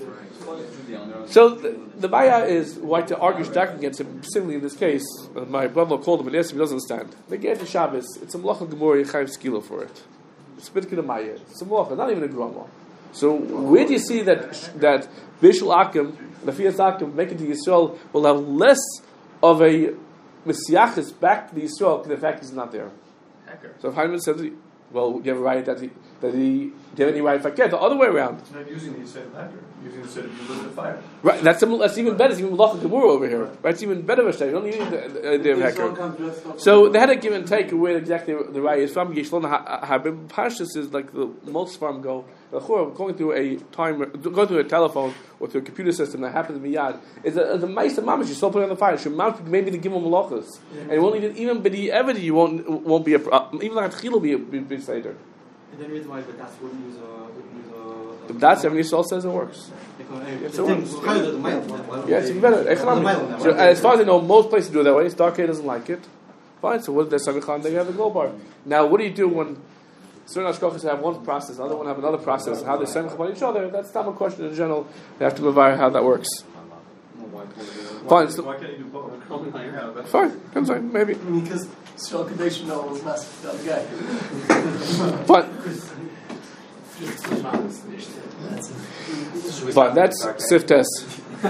Speaker 1: So the, the Baya is why to argue back against him. Simply in this case, uh, my brother called him and asked him. He doesn't understand. They get the Shabbos. It's a melacha gemara chayiv skila for it. It's Bitkin Demayo. It's a melacha, not even a grama. So where do you see that that Bishul Akim, the Fias Akim, making to Yisrael will have less of a Messiachis back to the Yisrael, the fact he's not there.
Speaker 5: Hacker.
Speaker 1: So if Hyman says, well, you have a right that he, that he, do you have any right fakir? The other way around.
Speaker 5: It's not using the Yisrael hacker. Using the Yisrael you lit the fire.
Speaker 1: Right, that's, that's even better. It's even Malach Gemurah over here. Right, it's even better of a state. You don't need the, the, the hacker. So they had a give and take where exactly the right is from. Yishlon Habib Pashas is like the most farm go. Going through a timer, going through a telephone or through a computer system that happens in Miyad is a, the mice of mamash. You still put it on the fire. Should mount maybe the gimel malachas, and it won't even even b'di ever you won't won't be a even like a will be a be, be seder.
Speaker 11: And then reason why the das wouldn't use a
Speaker 1: The that's every Yisrael says it works. Yes, it works. Yes, you better. So, as far as I know, most places do it that way. Starcade doesn't like it. Fine. So what? There's Samichan. They have a gold bar. Now, what do you do when certain ashkochas have one process, another one have another process? How they send upon each other? That's not a question in general. They have to provide how that works. Fine. So,
Speaker 5: why can't you do both?
Speaker 1: Fine. I'm sorry. Maybe.
Speaker 4: Because Shal Kadesh was not the other guy.
Speaker 1: Fine. Fine. That's Sif test.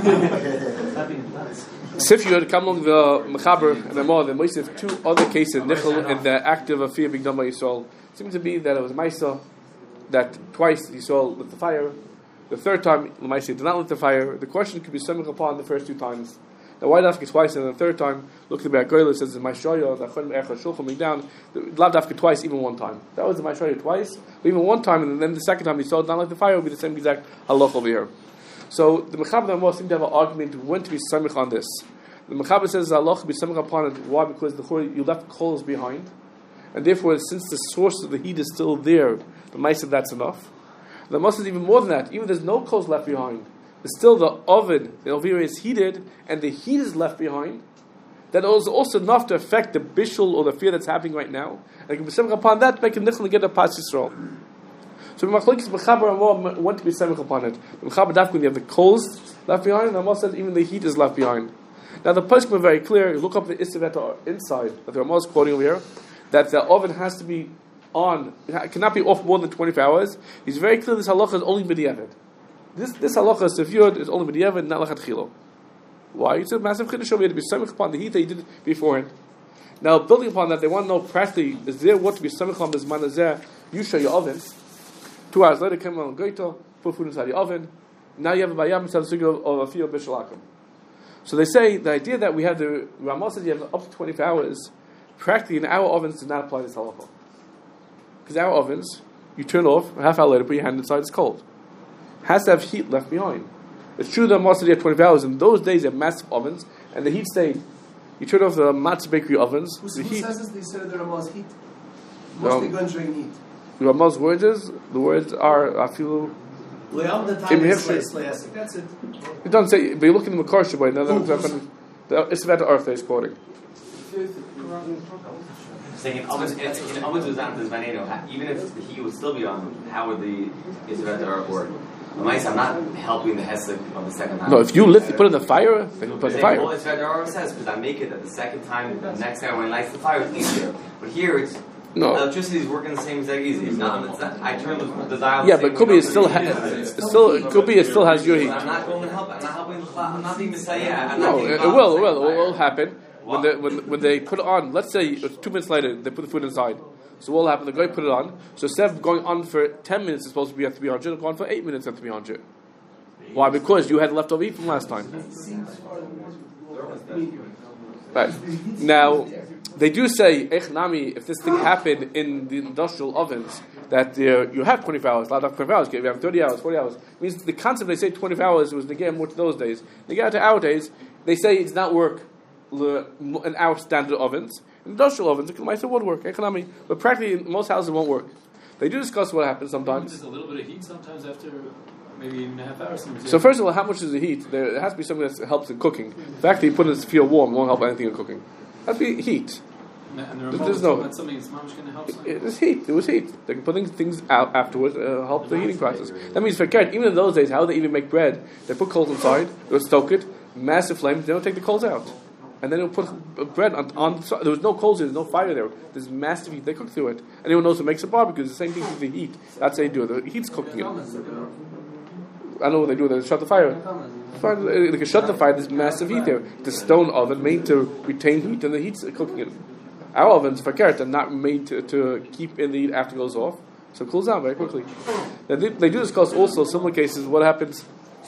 Speaker 1: Sif you had come along the Mechaber and the More, the Moisef, two other cases, Nichel and the active of fear being done by Yisrael. Seems to be that it was Maisa that twice Yisrael lit the fire. The third time, Maisa did not lit the fire. The question could be summoned upon the first two times. Now, why Dafka twice and the third time? Look at the Goyla says in Maishaya, the Chon Echa Shulchan me down. Lav Dafka twice, even one time. That was the Maishaya twice, but even one time, and then the second time Yisrael did not lit the fire would be the same exact halach over here. So the Mechaber and Ramah seem to have an argument when to be samich on this. The Mechaber says Allah be samich upon it. Why? Because the you left coals behind, and therefore, since the source of the heat is still there, the mice said that's enough. The Ramah says even more than that. Even there's no coals left behind, but still the oven, the ovira is heated, and the heat is left behind. That is also enough to affect the bishul or the fear that's happening right now. And can be samich upon that, make a nichel and get a pas Yisrael. So Machlokes Mechaber and Ramah want to be samich upon it. The Mechaber dafka when you have the coals left behind, and the Ramah says even the heat is left behind. Now the poskim are very clear. You look up the Istaveta inside that the Ramah is quoting over here, that the oven has to be on. It cannot be off more than twenty-four hours. He's very clear. This halacha is only b'diavad. This this halacha is sefiud is only b'diavad, not lachat chilo. Why? It's a massive chiddush over here to be samich upon the heat that he did beforehand. Now building upon that, they want to know practically is there what to be samich on this manazeh? You show your oven. Two hours later, come on goita, put food inside the oven. Now you have a bayam instead of a of a field bishalakim. So they say the idea that we have the Ramah says you have up to twenty-four hours. Practically, in our ovens does not apply this halacha. Because our ovens, you turn off a half hour later, put your hand inside, it's cold. Has to have heat left behind. It's true that Ramah said you have twenty-four hours. In those days, you have massive ovens, and the heat stayed. You turn off the Matzah bakery ovens.
Speaker 4: Who,
Speaker 1: the
Speaker 4: who
Speaker 1: heat.
Speaker 4: says this? They said the Ramah's heat. Mostly
Speaker 1: Um,
Speaker 4: guns during heat.
Speaker 1: The Ramah's words is the words are I feel.
Speaker 4: That's it.
Speaker 1: It doesn't say, but you look in the Makar Shabbat, another the Isvet Arth is quoting.
Speaker 2: Saying in Amud in Amud Zuzan this Vaneno, even if the heat would still be on, how would the Isvet Arth work? I'm not helping the Hesek on the second time.
Speaker 1: No, if you lift, you put it in the fire, then you put the fire.
Speaker 2: Well, Isvet Arth says because I make it that the second time, the next time when I light the fire, it's easier. But here it's.
Speaker 1: No.
Speaker 2: Electricity is working the same exact easy. It's not, it's not, I turn the, the dial.
Speaker 1: Yeah, but it could be it still has. Still, it could be it still has your heat.
Speaker 2: I'm not going to help. I'm not helping. I'm not being Messiah. I'm
Speaker 1: No,
Speaker 2: not
Speaker 1: it, it will. It will. It will happen when they when when they put it on. Let's say it's two minutes later, they put the food inside. So what will happen? The guy put it on. So instead of going on for ten minutes, it's supposed to be have to be on hundred. Going for eight minutes, have to be on hundred. Why? Because you had leftover heat from last time. Right now. They do say, Ech Nami, if this thing happened in the industrial ovens, that uh, you have twenty-four hours, not twenty-four hours, you have thirty hours, forty hours. It means the concept they say twenty-four hours was again more to those days. They get to our days, they say it's not work in our standard ovens. Industrial ovens, it might would work, Ech Nami, but practically in most houses it won't work. They do discuss what happens sometimes.
Speaker 7: There's a little bit of heat sometimes after maybe even a half hour.
Speaker 1: So first of all, how much is the heat? There has to be something that helps in cooking. The fact that you put it to feel warm won't help anything in cooking. That'd be heat.
Speaker 7: And
Speaker 1: There's, there's no.
Speaker 7: That's something that's going to help.
Speaker 1: It was heat. It was heat. They can put things out afterwards, uh, help the heating process. That means, forget. Even in those days, how they even make bread? They put coals inside. They'll stoke it, massive flames. They don't take the coals out, and then they'll put bread on. on there was no coals. There's no fire there. There's massive heat. They cook through it. Anyone knows who makes a barbecue? It's the same thing with the heat. That's how they do it. The heat's cooking it. I don't know what they do. They shut the fire. Fine, They can shut the fire. There's massive heat there. The stone oven made to retain heat, and the heat's cooking it. Our ovens, fakert, are not made to, to keep in the heat after it goes off, so it cools down very quickly. Now, they, they do discuss also similar cases. What happens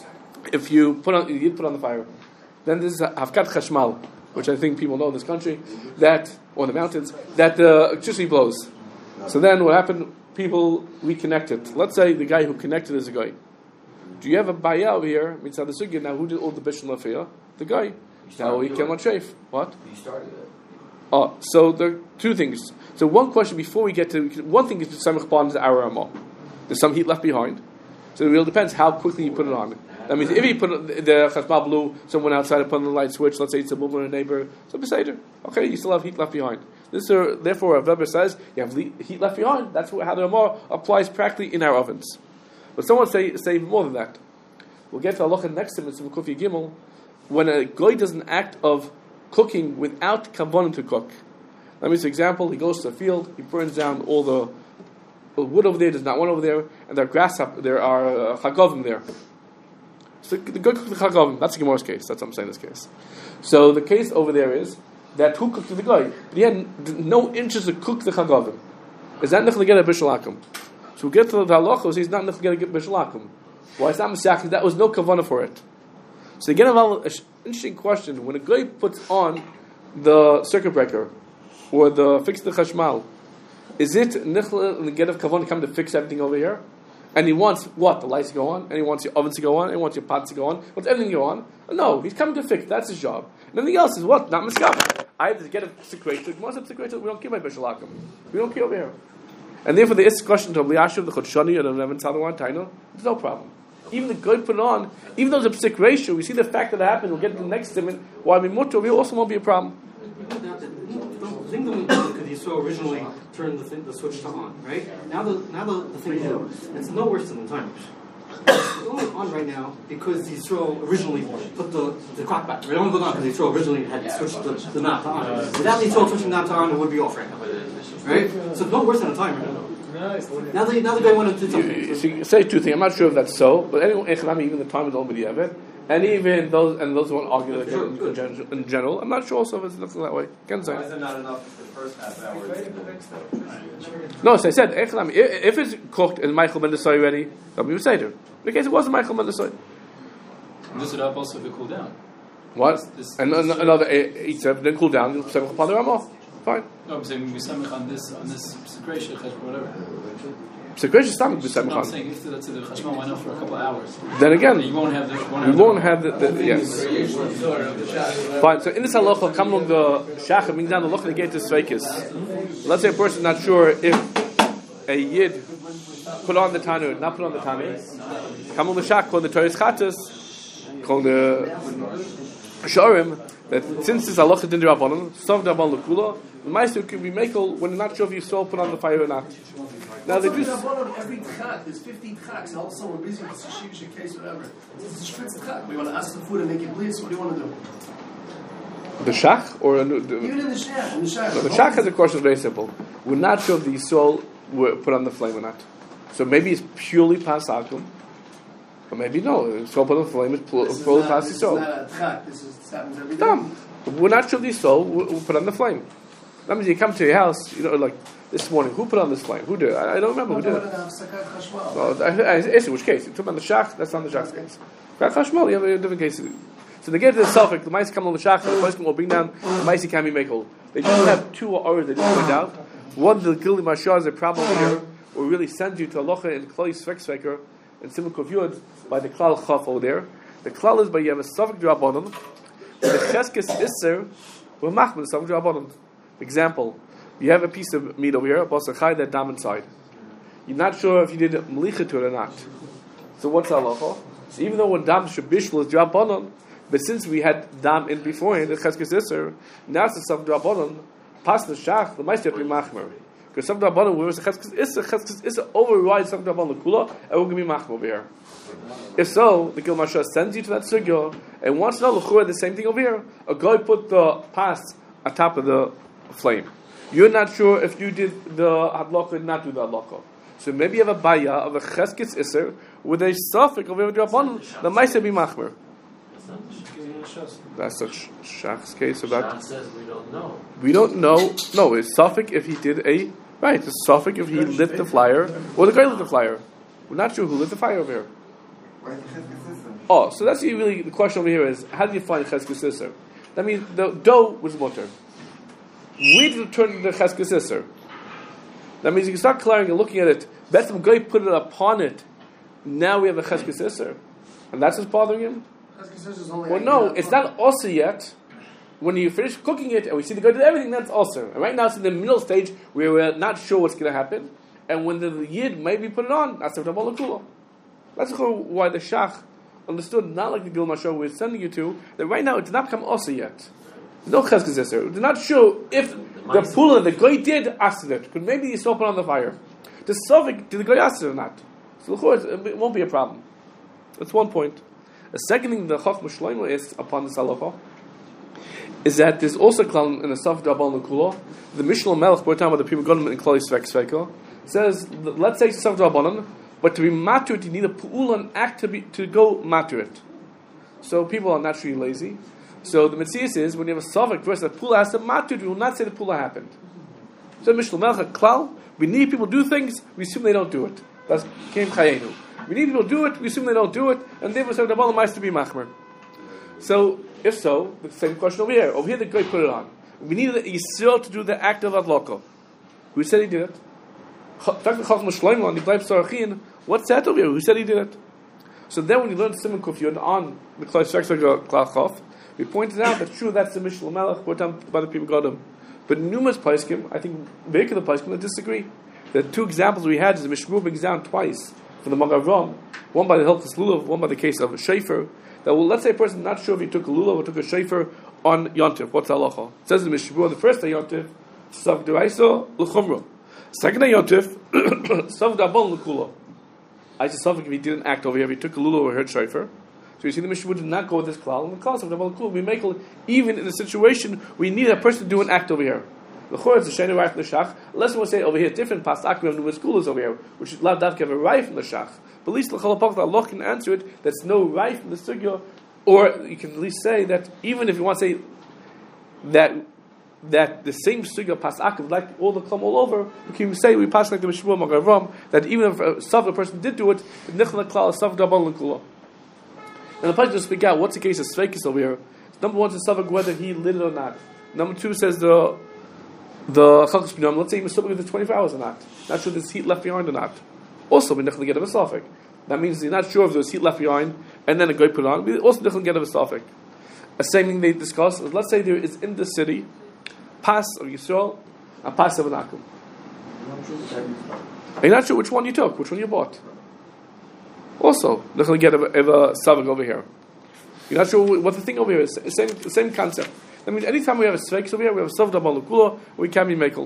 Speaker 1: if you put on you put on the fire? Then there's hafkat chashmal, which I think people know in this country, that or in the mountains, that the electricity blows. So then what happened? People reconnect it. Let's say the guy who connected is a guy. Do you have a bayah over here? Mitzad the sugya. Now who did all the bishul lafiyah? The guy. Now he cannot shave. What?
Speaker 11: You started it.
Speaker 1: Oh, so there are two things. So one question before we get to one thing is the samech bond is our amah. There's some heat left behind. So it really depends how quickly you put it on. That means if you put it, the chasmal blew, someone outside put on the light switch, let's say it's a movement of a neighbor, so beseder. Okay, you still have heat left behind. This are, therefore, Rav Weber says you have heat left behind. That's how the Ramah applies practically in our ovens. But someone say say more than that. We'll get to halacha next to Mitzvah Kufi Gimel. When a goy does an act of cooking without kavanah to cook. Let me see an example. He goes to the field, he burns down all the, the wood over there. There's not one over there, and there are grass up. There are uh, chagavim there. So the goy cooked the chagavim. That's the Gemara's case. That's what I'm saying. This case. So the case over there is that who cooked the goy? But he had no interest to cook the chagavim. Is that enough to get a bishul akum? So we get to the halachos. He's not enough to get a bishul akum. Why is that misyak? That was no kavanah for it. So again, an interesting question. When a guy puts on the circuit breaker or the fix the chashmal, is it nichla and get of kavanah come to fix everything over here? And he wants what? The lights to go on, and he wants your ovens to go on, and he wants your pots to go on, he wants everything to go on. No, he's coming to fix. That's his job. And everything else is what? Not miskabel. I have to get a secretion. Once it's secretion, we don't care about bishul akum. We don't care over here. And therefore, the is question to Liashiv, the Chodshani, and the Neven Tzadwan Taino, there's no problem. Even the guy put it on, even though it's a psik ratio, we see the fact that it happened, we'll get to the next statement, why we mutter, we also won't be a problem.
Speaker 12: Because you saw originally turned the, thing, the switch to on, right? Now the now the, the thing is, it's no worse than the timers. It's only on right now because Yisrael originally put the, the clock back. Right? It only goes on because Yisrael originally had switched the, the knob to on. Without Yisrael switching the knob to on, it would be off right now. Right? So it's no worse than a timer. Now the, now the guy wanted to do something.
Speaker 1: You, so you say two things. I'm not sure if that's so, but anyway, even the time is only the Evid, and even those and those who won't argue that in, in, general, in general, I'm not sure also if it's nothing that way. Can say.
Speaker 10: Why is it not enough the first half hour?
Speaker 1: No, so I said if, if it's cooked and Michael ben Desai ready, then we would say there. In case it wasn't Michael ben Desai.
Speaker 7: This would help also if it cooled down.
Speaker 1: What?
Speaker 7: This, this,
Speaker 1: and
Speaker 7: this
Speaker 1: another eight seven then cool down. You'll say upon the Ramah. Fine.
Speaker 7: No, I'm saying we samech on this on this secretion whatever.
Speaker 1: Secretion stomach with
Speaker 7: no, I'm saying if the, the chashmal went off for a couple of hours.
Speaker 1: Then again,
Speaker 7: you won't have the. You won't
Speaker 1: you
Speaker 7: have,
Speaker 1: won't
Speaker 7: the,
Speaker 1: have the, the, the yes. Fine. So in this halacha, come on the shachar, meaning down the loch and get to sveikis. Let's say a person not sure if a yid put on the tanur, not put on the tanur. Come on the shach, call the Torah's chatas, call the shorim. That since this halacha didn't rabbanon, sov rabban lekula, the meister can be makel when you're not sure if you still put on the fire or not. Now they do.
Speaker 4: Every tchak, there's fifteen tchaks, and also we're busy with the case, whatever. It's a shvitz tchak. We want to ask the food and make it bleed. So what do you want to do?
Speaker 1: The shach or a, the,
Speaker 4: even in the shach, in the shach.
Speaker 1: No, the shach has a question very simple. We're not sure if the yisrael were put on the flame or not. So maybe it's purely pasakum. Or maybe no, it's all put on the flame, it's fully pas yisrael.
Speaker 4: This is not a tchak, this, is, this happens every day.
Speaker 1: We're not sure the yisrael will put on the flame. That means you come to your house, you know, like this morning, who put on this flame? Who did it? I, I don't remember who did it. No, I, I, I asked you which case. You took on the shach, that's not the shach's case. Chashmal, you have a different case. So they get to the suffix, the mice come on the shach, the mice will bring down, the mice can't be makel. They just have two hours they just point out. One, the Gili Mashar is a problem here, will really send you to Alocha and Klal Yisvek and Simon Kov Yud by the Klal Chaf over there. The Klal is by you have a suffix drabonim, the Cheskes Isser, will machmir the suffix drabonim. Example, you have a piece of meat over here, basachai that dam inside. You're not sure if you did melicha to it or not. So what's halacha? So even though when dam shabishul is drabonon, but since we had dam in beforehand, the cheskes iser, now it's some drabonon, pas the shach, the meister to be machmer. Because some drabonon, where it's a cheskes iser, cheskes iser overrides some drabonon kula, and we're going to be machmer over here. If so, the Gil Mashah sends you to that sugya and wants to know l'chura the same thing over here. A guy put the pas on top of the flame. You're not sure if you did the hadlaka or not do the hadlaka. So maybe you have a baya of a cheskes iser with a suffix of a drabanan. The ma'aser be machmer. That's a shach's case about.
Speaker 13: Shach says we don't know.
Speaker 1: We don't know. No, it's suffix if he did a right. It's suffix if he lit the flyer or the guy lit the flyer. We're not sure who lit the fire over here. Oh, so that's really the question over here is how do you find cheskes iser? That means the dough was mutter. We didn't turn the cheskes iser. That means you can start clearing and looking at it. Betzim Goy put it upon it. Now we have a cheskes iser, and that's what's bothering him. Well, no, it's not also yet. When you finish cooking it and we see the Goy did everything, that's also. And right now it's in the middle stage where we're not sure what's going to happen. And when the yid maybe put it on, that's the Tabal Kula. That's why the Shach understood, not like the Gil Mashal we're sending you to, that right now it did not become also yet. No cheskes iser. They're not sure if the pula the guy did asked it. Could maybe he still put on the fire? The suffix did the guy ask it or not? So of course it won't be a problem. That's one point. The second thing the Chachma Shlomo is upon this halacha is that there's also klal in the Saf Dabal Nekula. The Mishnah Melech brought down by the people going in Klali Svek Sveka says that, let's say Saf Dabanan, but to be matur it you need a pu'ul an act to be to go matur it. So people are naturally lazy. So the Metzias is, when you have a Savik verse that Pula has to matur, we will not say the Pula happened. So Mishnah Melech Klal, we need people do things, we assume they don't do it. That's Kem Chayenu. We need people do it, we assume they don't do it, and they will say the Bala Meister to be Machmer. So, if so, the same question over here. Over here the guy put it on. We need Yisrael to do the act of Adloko. Who said he did it? What's that over here? Who said he did it? So then when you learn Simon Kufyun on the Klal Shek Klachov, we pointed out that true that's the Mishnah Melech brought down by the people Godim. But numerous Paiskim, I think Beik of the Paiskim, disagree. The two examples we had is the Mishmur brings down twice from the Magen Avraham, one by the Hilchos Lulav, one by the case of a Shefer. That well, let's say a person not sure if he took a Lulav or took a Shefer on Yontif. What's the halacha? It says in the Mishmur, the first day Yontif, Sav Deraisa L'chumra. Second day Yontif, Sav Dabon L'kula. I just thought if he didn't act over here, if he took a Lulav or heard Shefer. So you see, the Mishnah did not go with this klal. And the klal of the we make even in a situation we need a person to do an act over here. The chor is the sheni right from the shach. Unless we say over here different pasak we have numerous kulas over here, which is lav davka have a right from the shach. But at least the chalapach Allah can answer it. That's no right from the sugya, or you can at least say that even if you want to say that that the same sugya pasak like all the klal all over, you can say we pass like the Mishmur Magen Avraham that even if a savra person did do it, the nichla klal is savra dabal l'kula. And the place to speak out, what's the case of Sveikis over here? Number one is Savak whether he lit it or not. Number two says the the Chalkos Binam, let's say he was still within twenty-four hours or not. Not sure if there's heat left behind or not. Also, we're not going to get a Safek. That means you're not sure if there's heat left behind, and then a guy put it on. We also not going to get a Safek. The same thing they discuss is let's say there is in the city, Pas of Yisrael, and Pas of Anakum. You're not sure which one you took, which one you bought. Also, they're going to get a, a, a savak over here. You're not sure what the thing over here is. Same, same concept. That means anytime we have a sveik over here, we have a savak dabal l'kula, we can be mekel.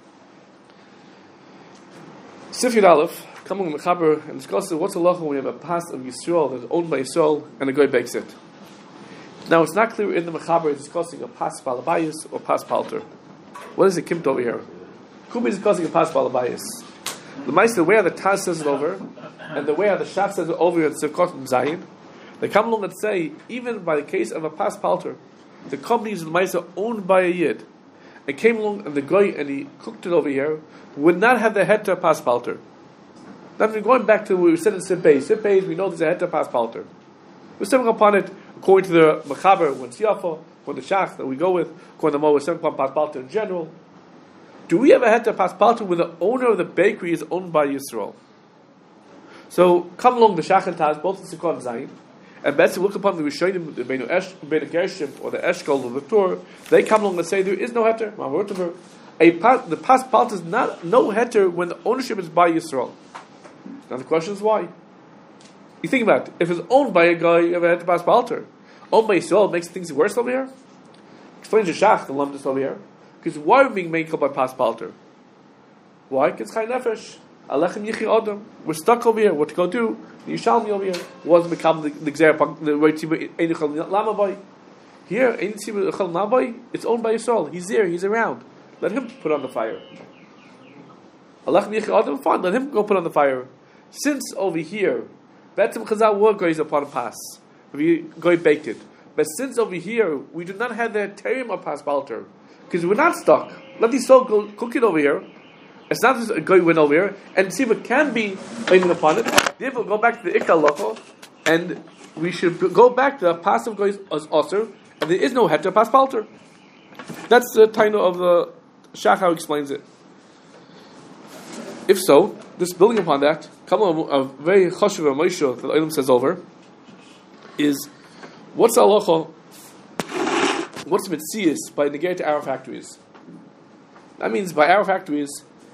Speaker 1: Sifyud Aleph, coming with Mechaber and discusses what's the law when we have a pas of Yisrael that's owned by Yisrael and a guy bakes it. Now it's not clear in the Mechaber discussing a pas palabayis or pas palter. What is the kimt over here? Could be discussing a pas palabayis. The mice the way how the Taz says it over, and the way how the Shach says it over in Sivkot and Zayin, they come along and say, even by the case of a pas palter, the companies of the mice are owned by a yid, and came along and the guy and he cooked it over here, would not have the head to a pas palter. Now we're going back to what we said in Sib Beis. Sib Beis, we know there's a head to a pas palter. We're stepping upon it according to the Mechaber, when Siafa, when the Shach that we go with, according to the Mo, we're stepping upon pas palter in general. Do we ever have to pass palter when the owner of the bakery is owned by Yisrael? So come along the Shach and Taz, both in Sukkot and Zayin, and basically look upon the Rishonim, the Beinu Gershim or the Eshkol of the Torah. They come along and say there is no heter. A the pas palter is not no heter when the ownership is by Yisrael. Now the question is why. You think about it. If it's owned by a guy, you have a heter pas palter. Owned by Yisrael makes things worse over here. Explains the Shach, the Lamdas over here. Because why are we being made up by pas palter? Why? Because Chai Nefesh. Alechem Yichi Adam. We're stuck over here. What to go do? The Yishalmi over here. Wasn't become the Gzer, the right Tzibur, Einuchal Lamabai. Here, Ein Tzibur Echal Lamabai, it's owned by Yisrael. He's there, he's around. Let him put on the fire. Fine, let him go put on the fire. Since over here, Betzim Chazal were goes upon a pass. We go baked it. But since over here, we do not have the terim of pas balter, because we're not stuck. Let these soul go cook it over here. It's not just a guy went over here and see what can be leaning upon it. Therefore, go back to the Ikka Locho, and we should go back to the passive guys as Osir, and there is no heter pas balter. That's the title of the Shach, how he explains it. If so, just building upon that, come on, a very choshev Moshe that the Olam says over is what's halacha? What's mitzias by negate arrow factories? That means by arrow factories,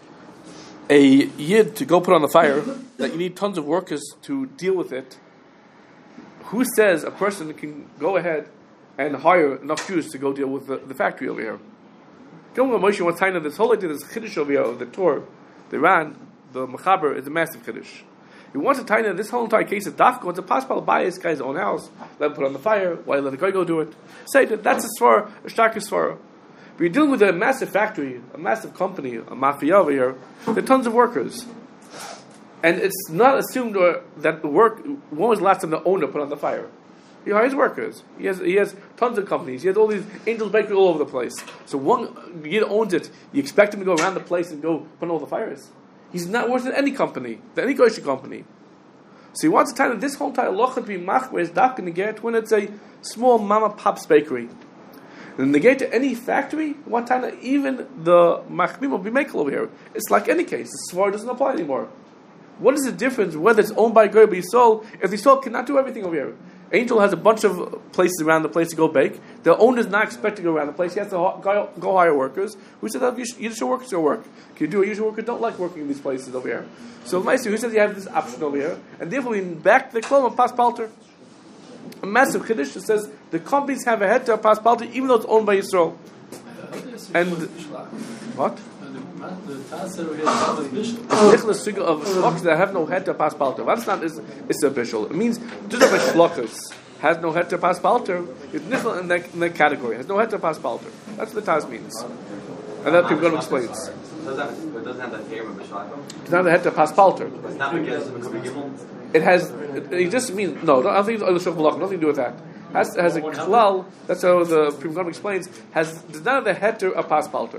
Speaker 1: a yid to go put on the fire that you need tons of workers to deal with it. Who says a person can go ahead and hire enough Jews to go deal with the, the factory over here? Come on, Moshe, what's time of this whole idea, this chiddush over here of the Torah. The Iran, the Mechaber, is a massive Kiddush. He wants to tie in this whole entire case of Dafko. It's a possible buy his guy's own house, let him put on the fire, why let the guy go do it. Say that that's a svara, a stark svara. But you're dealing with a massive factory, a massive company, a mafia over here. There are tons of workers. And it's not assumed that the work, when was the last time the owner put on the fire? He hires workers. He has he has tons of companies. He has all these Angels Bakery all over the place. So one he owns it. You expect him to go around the place and go put on all the fires. He's not worse than any company, than any kosher company. So he wants to tell him this whole entire loch to be mach where it's dark in the get when it's a small mama pop's bakery. And the gate to any factory, what time even the machmim will be making over here. It's like any case. The svar doesn't apply anymore. What is the difference whether it's owned by Goy or Yisrael if the Yisrael cannot do everything over here? Angel has a bunch of places around the place to go bake. The owner is not expected to go around the place. He has to go, go hire workers. Who says that Yiddish workers will work? Can you do a Yiddish worker don't like working in these places over here? So Maisi, who says you have this option over here? And therefore we back the klom of pas palter. A massive chiddush that says the companies have a head to a pas palter even though it's owned by Yisrael. And what?
Speaker 4: The Tasser here is
Speaker 1: Nicholas figure of shlokes that have no head to pas palter. That's not is it's a bishul. It means just like shlokes has no head to pas palter. It's nichel in that in that category. Has no head to pas palter. That's what the Taz means. And that people explains.
Speaker 2: It doesn't have that term of b'shlakom.
Speaker 1: It's not a head to pas palter.
Speaker 2: It's not because it could be given.
Speaker 1: It has. It, it just means no. I don't think it's other shul malach. Nothing to do with that. Has has a klal. That's how the Pri Megadim explains. Has does not have the head to a pas palter.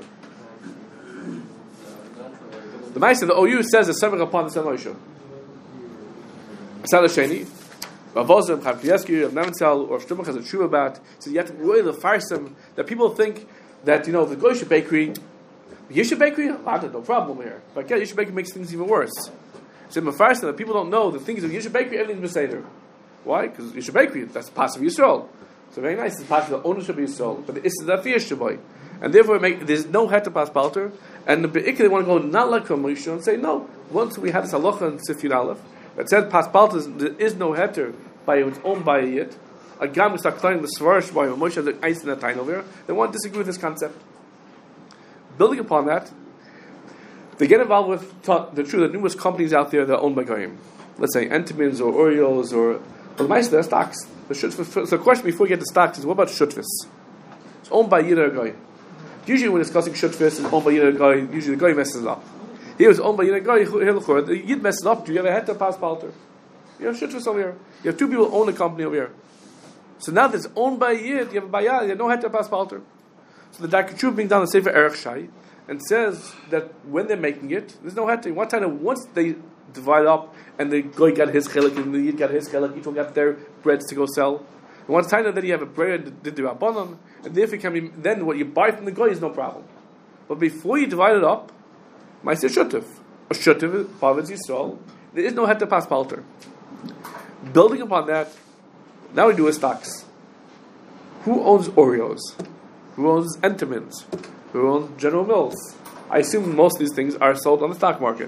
Speaker 1: The Ma'aser, the O U says the Semach upon the Shem Moshe. Asad Hasheni, Rav Ozem, Chaim Kiyevsky, Rav Nevenzel, or Shtumach has a true about. So you have to really the farsam that people think that you know the Goyish bakery, Yisha bakery, I don't no problem here. But yeah, Yisha bakery makes things even worse. So the farsam that people don't know the things of Yisha bakery, everything's Beseder. Why? Because Yisha bakery, that's the pass of Yisrael. So very nice, it's part of the ownership of Yisrael, but it's the Afiyah Shaboy. And therefore, make, there's no head to pas palter. And the Be'ikah, they want to go not like Moshe and say, no, once we had this halacha in Sifir Aleph, that said pas palter, there is no heter by its own by a yid. Again, we start claiming the Svarish by Moshe has an ice in that time over here. They want to disagree with this concept. Building upon that, they get involved with ta- the truth that numerous companies out there that are owned by Goyim. Let's say Entenmann's or Orioles or, well, the they're stocks. The Shutfis, so the question before we get to stocks is, what about Shutfis? It's owned by Yid or Goy. Usually when discussing Shutfis, it's owned by Yid or Goy, usually the Goy messes it up. Here it's owned by Yid or Goy, the Yid messes it up, do you have a head to pass palter? You have Shutfis over here. You have two people who own a company over here. So now that it's owned by Yid, you have a Bayah, you have no head to pass palter. So the Darkei Tshuva brings down the Sefer Erech Shai and says that when they're making it, there's no head to. One time, once they divide up and the Goy got his chelik and the Yid got his chelik, each one got their breads to go sell. And one time that you have a bread did the Rabbanon, and therefore can be, then what you buy from the Goy is no problem. But before you divide it up, might say Shutif. A Shutif, Pavel Yisrael, there is no head to pass palter. Building upon that, now we do a stocks. Who owns Oreos? Who owns Entenmann's? Who owns General Mills? I assume most of these things are sold on the stock market.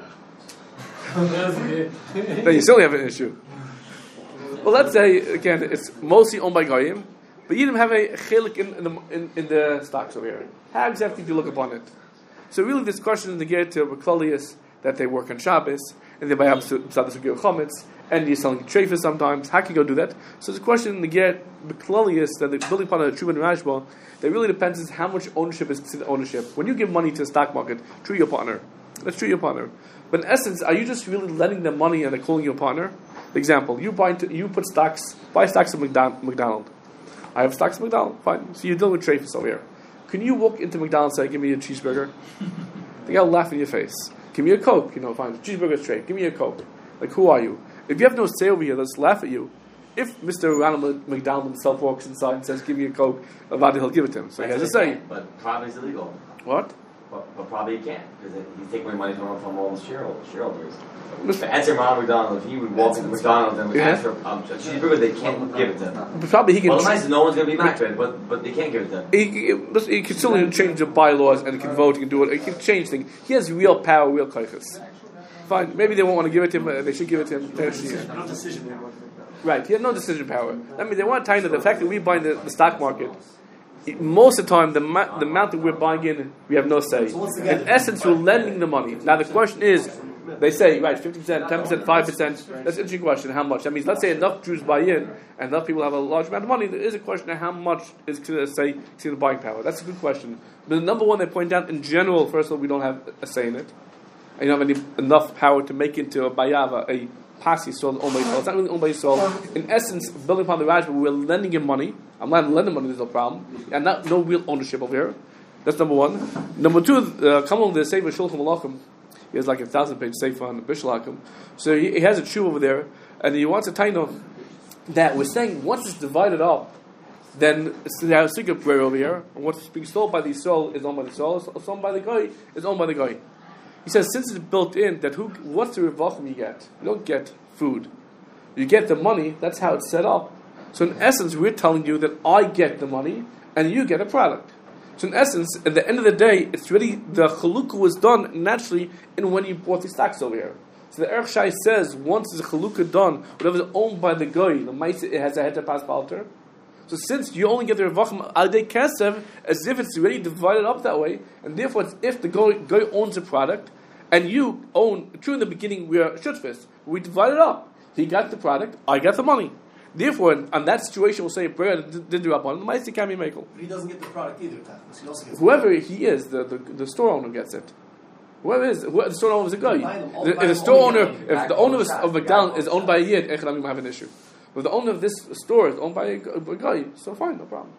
Speaker 1: Then you still have an issue. Well, let's say again, it's mostly owned by Goyim, but you didn't have a chelik in, in the in, in the stocks over here. How exactly do you look upon it? So really, this question is negated to Beklalius that they work on Shabbos and they buy up Tzaddik Sugiyah Chometz, and you're selling treifas sometimes. How can you go do that? So the question negated Beklalius that they're building upon a Tshuva and Rashba, that really depends on how much ownership is considered ownership. When you give money to the stock market, true your partner. That's true, your partner. But in essence, are you just really lending them money and they're calling you a partner? For example, you buy into, you put stocks, buy stocks at McDonald's. I have stocks at McDonald's, fine. So you're dealing with Treyfus over here. Can you walk into McDonald's and say, give me a cheeseburger? They gotta laugh in your face. Give me a Coke, you know, fine. Cheeseburger's straight. Give me a Coke. Like, who are you? If you have no say over here, let's laugh at you. If Mister Ronald McDonald himself walks inside and says, give me a Coke, Avadi, he'll give it to him. So he has to say.
Speaker 2: But probably it's illegal.
Speaker 1: What?
Speaker 2: But, but probably he can't, because he's taking away money from, from all the shareholders. To answer Ronald McDonald, if he would walk into McDonald's and
Speaker 1: yeah.
Speaker 2: ask for um, a cheeseburger, they can't give it to him.
Speaker 1: But probably he can.
Speaker 2: Well, nice, no one's going to be mad at it, but, but they can't give it to him.
Speaker 1: He, he, he can still change the bylaws and he can vote, he can do it, he can change things. He has real power, real koiches. Fine, maybe they won't want to give it to him, but they should give it to him.
Speaker 4: No decision power.
Speaker 1: Right, he has no decision power. I mean, they want to tell you that the fact that we buy in the, the stock market, most of the time, the, ma- the amount that we're buying in, we have no say. In essence, we're lending the money. Now, the question is, they say, right, fifty percent, ten percent, five percent. That's an interesting question, how much? That means, let's say enough Jews buy in, and enough people have a large amount of money, there is a question of how much is to say, to the buying power. That's a good question. But the number one they point out, in general, first of all, we don't have a say in it. And you don't have any, enough power to make into a bayava, a pasi sold owned by Yisrael. It's not really owned by Yisrael. In essence, building upon the Rajba, we're lending him money. I'm not lending money, there's no problem. And not, no real ownership over here. That's number one. Number two, uh, come along the Sefer Shulchan Malachim. He has like a thousand page Sefer on the Bishul Hakim. So he, he has a chew over there, and he wants to tell you that we're saying once it's divided up, then it's the secret prayer over here, and what's being sold by the Yisrael is owned by the Yisrael, what's owned by the Goy is owned by the Goy. He says, since it's built in, that who, what's the revachim you get? You don't get food. You get the money, that's how it's set up. So in essence, we're telling you that I get the money, and you get a product. So in essence, at the end of the day, it's really, the chalukah was done naturally in when you bought these stocks over here. So the Erech Shai says, once there's a chalukah done, whatever is owned by the Goy, the Maisa, it has a head to pass palter. So since you only get the revachim al dei kesev, as if it's already divided up that way, and therefore it's if the Goy, Goy owns a product, and you own, true in the beginning we are shutfis, we divide it up. He got the product, I got the money. Therefore, on that situation, we'll say a prayer did do up on the Maisi can be makel.
Speaker 4: But he doesn't get the product either, he also gets
Speaker 1: whoever he is, the, the, the store owner gets it. Whoever is, whoever, the store owner is a guy. The, if the store owner, if the owner of, of McDonald's is owned by a yid, Echanamim have an issue. But if the owner of this store is owned by a, a guy, so fine, no problem.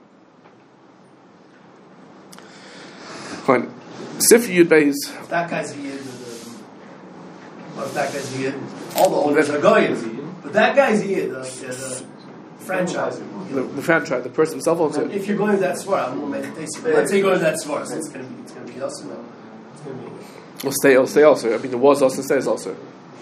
Speaker 1: Fine. Sif Yud Beis.
Speaker 4: If that guy's a yid, what if that guy's a yid? All the owners are goyim. But that guy's a yid, the, the franchise.
Speaker 1: The, the franchise, the person himself owns it.
Speaker 4: If you're going to that swar, I'm going to make a taste. Let's say you go to that swar, so it's going to be, it's going to be us, no? It's going to be.
Speaker 1: Well, stay, it'll stay also. I mean, the was also stays also.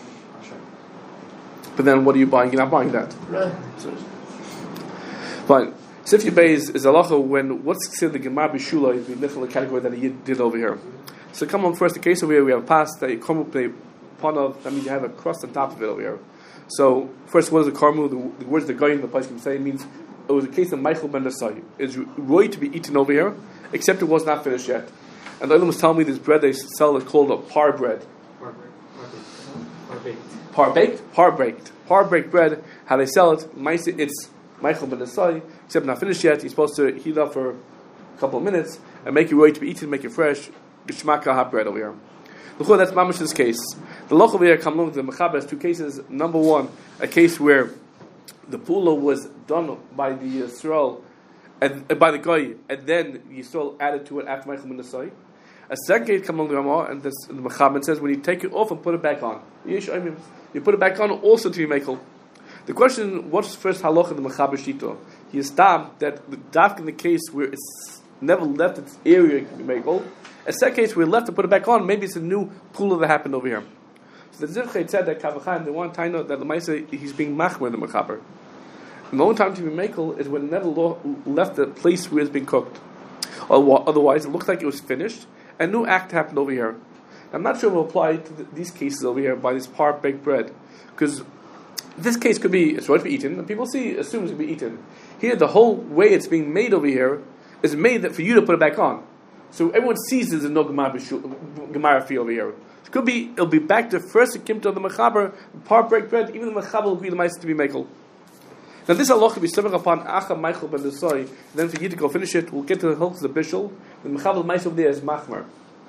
Speaker 1: But then, what are you buying? You're not buying that.
Speaker 4: Right.
Speaker 1: So, fine. Sif Beis is halacha when what's considered the Gemara Bishula is the nichel category that he did over here. So come on, first the case over here we have a pass that you come up a pun of. That means you have a crust on top of it over here. So first, what is the karmu? The, the words the guy in the place can say it means it was a case of Michael ben Nasai. It's roy to be eaten over here, except it was not finished yet. And the other was telling me this bread they sell is called a par bread.
Speaker 12: Par baked.
Speaker 1: Par baked, par baked, par baked bread. How they sell it? It's Michael ben Nasai, except not finished yet. You're supposed to heat it up for a couple of minutes and make it ready to be eaten, make it fresh. Geshmaka hot bread over here. Look, that's Mamash's case. The loch over here come along with the Mechaber has two cases. Number one, a case where the pula was done by the Yisrael and uh, by the Goy, and then Yisrael added to it after Michael ben Nasai. A second case come along the Ramah, and this, the Mechaber says when you take it off and put it back on, you put it back on also to be Michael. The question, what's first halach in the Mechaber Shita? He is stabbed that the dafk in the case where it's never left its area can be Michael. A second case where we left to put it back on, maybe it's a new pula that happened over here. So the Zivchet said that Kavachayim, they want to know that the Maisa, he's being machmer the Mechaber. And the only time to be Michael is when it never lo- left the place where it's being cooked. Otherwise, it looks like it was finished, and a new act happened over here. I'm not sure it will apply to the, these cases over here by this par baked bread, because this case could be it's ready to be eaten, and people see assume it's going to be eaten. Here, the whole way it's being made over here is made that for you to put it back on. So everyone sees there's no Gemara fee over here. It could be it'll be back to first it came to the Mechaber, par baked bread. Even the Mechaber will agree the Maisa to be Michael. Now this halach will be severed upon Acha Michael ben Nasai. Then for you to go finish it, we'll get to the halachas of the Bishul. The Mechaber Maisa over there is Machmer.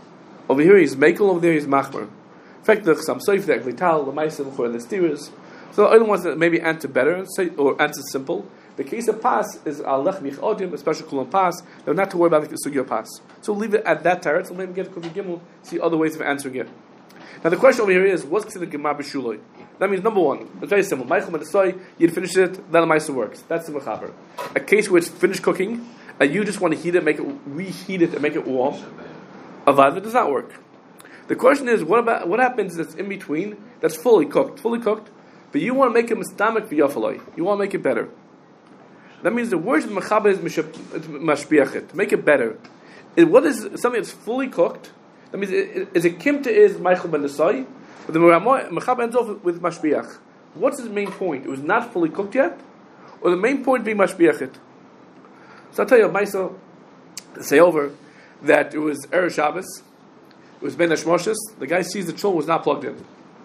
Speaker 1: Over here he's Mekel, over there he's Machmer. In fact, the Chasam Sofer, the Eglital, the Meisim, the Steerers. So the other ones that maybe answer better, say, or answer simple. The case of Pas is Alech Mich Odim, a special Kulam Pas. They're not to worry about the Sugya Pas. So we'll leave it at that tarot, so maybe get to Kufi Gimel, see other ways of answering it. Now the question over here is, what's considered Gemar B'Shuloi? That means number one, it's very simple. Meichel Medesoy, you'd finish it, then the Meiser works. That's the Mechaber. A case where it's finished cooking, and you just want to heat it, make it, reheat it, and make it warm. Avad does not work. The question is, what about what happens that's in between, that's fully cooked, fully cooked, but you want to make it mistamik v'yafaloi. You want to make it better. That means the word of Mechaber is mashbiachet, to make it better. It, what is something that's fully cooked? That means it, it, is it kimta is Meichel ben Nesai, but the Mechaber ends off with mashbiach. What's his main point? It was not fully cooked yet, or the main point being mashbiachet. So I'll tell you a Meisel, say over, that it was Erev Shabbos, it was Ben Hashmoshes, the guy sees the chul was not plugged in.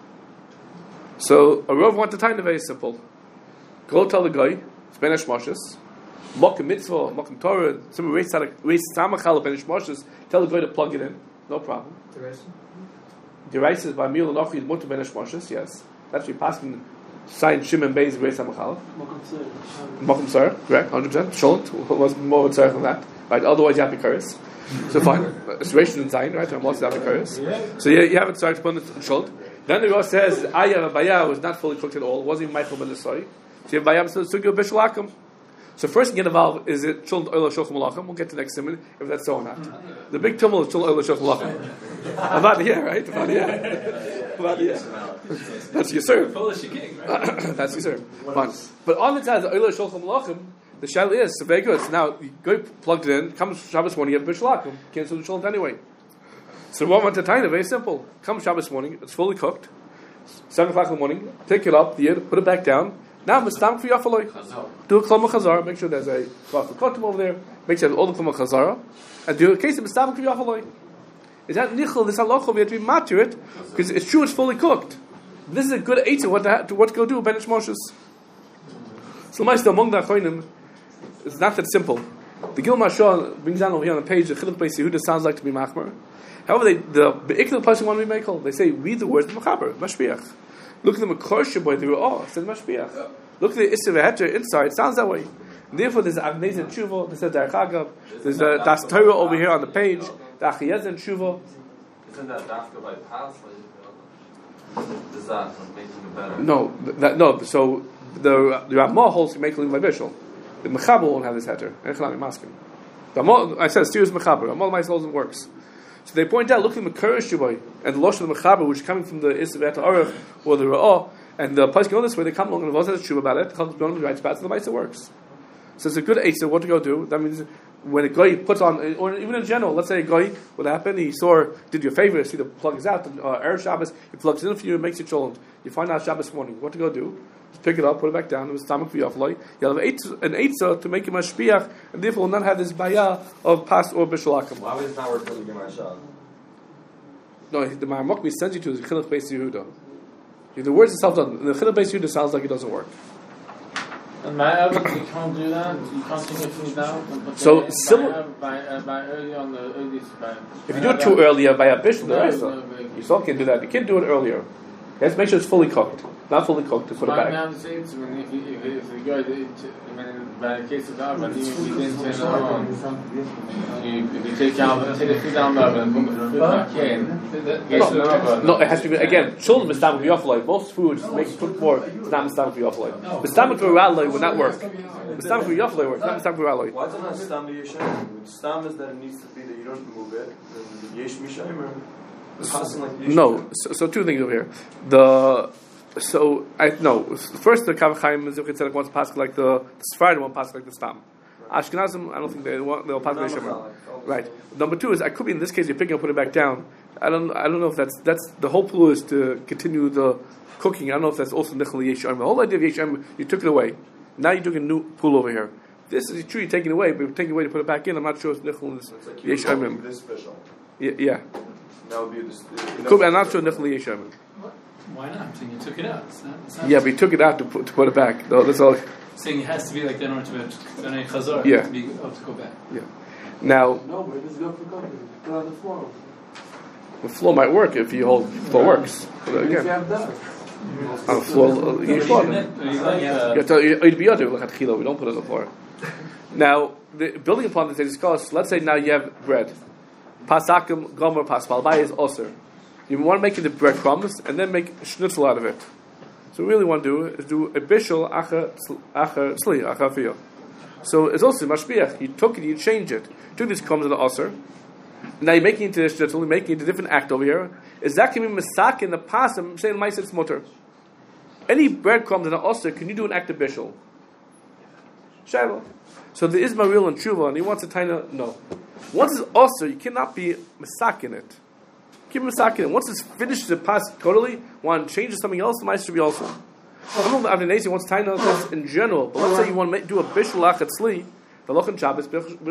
Speaker 1: So a Rav wanted to time it very simple. Go tell the guy, it's Ben Hashmoshes, Mokim Mitzvah, Mokim Torah, some race Samachal Ben Hashmoshes, tell the guy to plug it in, no problem. The rice is by Mil and Ochi, Mutter Ben Hashmoshes, yes. That's what passing sign Shimon Bey's race Samachal. Mokim Sar, correct, one hundred percent. Shult, was more Sar than that. Right, otherwise you have to curse. So fine, it's ration and sign, right? I'm also having curse. So you, you have it started to put it in Shult. Then the Rosh says, Ayah Bayah was not fully cooked at all, wasn't even Meichel ben Nesai. So you have Bayah Sugyo Bishalakim. So first you get involved, is it Shul Oila Shulchan Malachim? We'll get to the next simon, if that's so or not. The big tumult is Shul Oila Shulchan Malachim. About the year, right? About the year. About the year. That's your serve. That's your serve. Fine. But on the time, the Oila Shulchan Malachim, the shaila is, so very good. So now, you go plugged it in, comes Shabbos morning, you have Bishalakim. Can't do the Shul anyway. So what went to Taina, very simple. Come Shabbos morning, it's fully cooked. Seven o'clock in the morning, pick it up, the put it back down. Now mistam for yafaloi. Do a klama chazara. Make sure there's a kotim over there. Make sure there's all the klama chazara, and do a case of mistam for yafaloi. Is that nichel? This halacha we have to be mad to it because it's true. It's fully cooked. This is a good eitzah. What to, to what to go do? Ben Hashmoshes. So ma'aser among the achronim, it's not that simple. The Gil Mashal brings down over here on the page the Chiluk Beis Yehuda sounds like to be machmer. However, they, the beikil person want to be mekel. They say read the words of Mechaber mashbiach. Look at the Makor Shaboy, they were all oh, said mashbiach. Look at the Isser V'Heter inside, it sounds that way. And therefore, there's Avnez and Tshuva, there's a Derech Agav, there's the Das Torah over here on the page, the Achiyez and Tshuva.
Speaker 10: Isn't that Dafka by Pas? Does that make it better?
Speaker 1: No, that, no. So the the Ramah holds to make it by Bishul. The Mechaber won't have this Heter. I said, serious Mechaber. Ramah Ma'aseh works. So they point out, look at the Makor Shaboy and the Losh of the Mechaber, which is coming from the Isser V'Heter Aruch or the Ra'ah. And the place going this way, they come along and the Vaz has a true about it, comes beyond the right spots, and the Ma'aseh works. So it's a good eitzah, what to go do. That means when a guy puts on, or even in general, let's say a guy, what happened, he saw, did you a favor, see the plug is out, uh, Erev Shabbos, he plugs in for you, makes it cholent. You find out Shabbos morning, what to go do? Just pick it up, put it back down, it was stomach for Yafalai. You'll have an eitzah to make him a shpiach, and therefore will not have this bayah of pas or bishalakim.
Speaker 10: Why would it not work for the Gemara Shah?
Speaker 1: No, the Maramokmi sends you to the Chiluk Beis Yehuda. The words itself doesn't. The Chiluk Beis Yehuda sounds like it doesn't work.
Speaker 5: And my evidence, you can't do that. You can't take it food down.
Speaker 1: So similar.
Speaker 5: By, by, by early on the earliest. By,
Speaker 1: if you do it too early by a bishul, the rest you still can't do that. You can't do it earlier. You have to make sure it's fully cooked, not fully cooked to put it back.
Speaker 5: Now the same. If you if the guy did, by the case of the oven, even if you didn't turn it on, you, if you take out take the food down the oven and put the food back in,
Speaker 1: no, no, it has to be again. Children mistam v'yafalei. Most foods make food more. It's not mistam v'yafalei. Mistam v'ralei would not work. Mistam v'yafalei works. Not mistam v'ralei.
Speaker 10: Why is it not stam v'yeshem? Stam is that it needs to be that you don't move it. Yesh mishamer.
Speaker 1: No. So, so two things over here. The So I no. First, the Kav Chaim Zuchit Tzedek wants to pass like the, the Sephardim won't pass like the Stam. Ashkenazim, I don't think they want they'll pass like Shemer. Right. Number two is I could be in this case you're picking up, put it back down. I don't I don't know if that's that's the whole clue is to continue the cooking. I don't know if that's also Nichel Yesh Omer. The whole idea of Yesh Omer, you took it away. Now you're doing a new pool over here. This is true. You're taking it away, but you're taking it away to put it back in. I'm not sure if Nichel is
Speaker 10: like
Speaker 1: Yesh Omer.
Speaker 10: This special.
Speaker 1: Yeah. yeah.
Speaker 10: That would be this.
Speaker 1: Could be, I'm not sure Nichel Yesh Omer.
Speaker 7: Why not? Saying you took it out. It's not, it's not
Speaker 1: yeah, but he took it out to put, to put it back. No, that's all.
Speaker 7: Saying it has to be like that in order to be a chazar.
Speaker 1: Yeah.
Speaker 7: To be able to go back.
Speaker 1: Yeah. Now.
Speaker 5: No, but it's good for cooking. Put on the floor.
Speaker 1: The floor might work if you hold the floor works. But again, on the floor, you floor. You have to you'd be other like we don't put it on the floor. Now, the, building upon this, they discuss. Let's say now you have bread. Pasakim gomer pas balbai is osir. You want to make it the breadcrumbs and then make schnitzel out of it. So what we really want to do is do a bishul acher acher sli acher fiyah. So it's also mashbiach. You took it, you changed it. Took these crumbs of the osir. Now you're making it into the schnitzel, you're making it into a different act over here. Is that can be masak in the pasim saying ma'aser it's mutter? Any breadcrumbs in the osir, can you do an act of bishul? Shiloh. So there is maril and tshuva, and he wants a tiny no. Once it's osir, you cannot be masak in it. Keep masak in it. Once it's finished the pas totally, want to change to something else, the ma'aser should be also. I don't know if Avnei wants tiny this in general, but let's say you want to make, do a bishul achat sli. The Lochan Shabbos,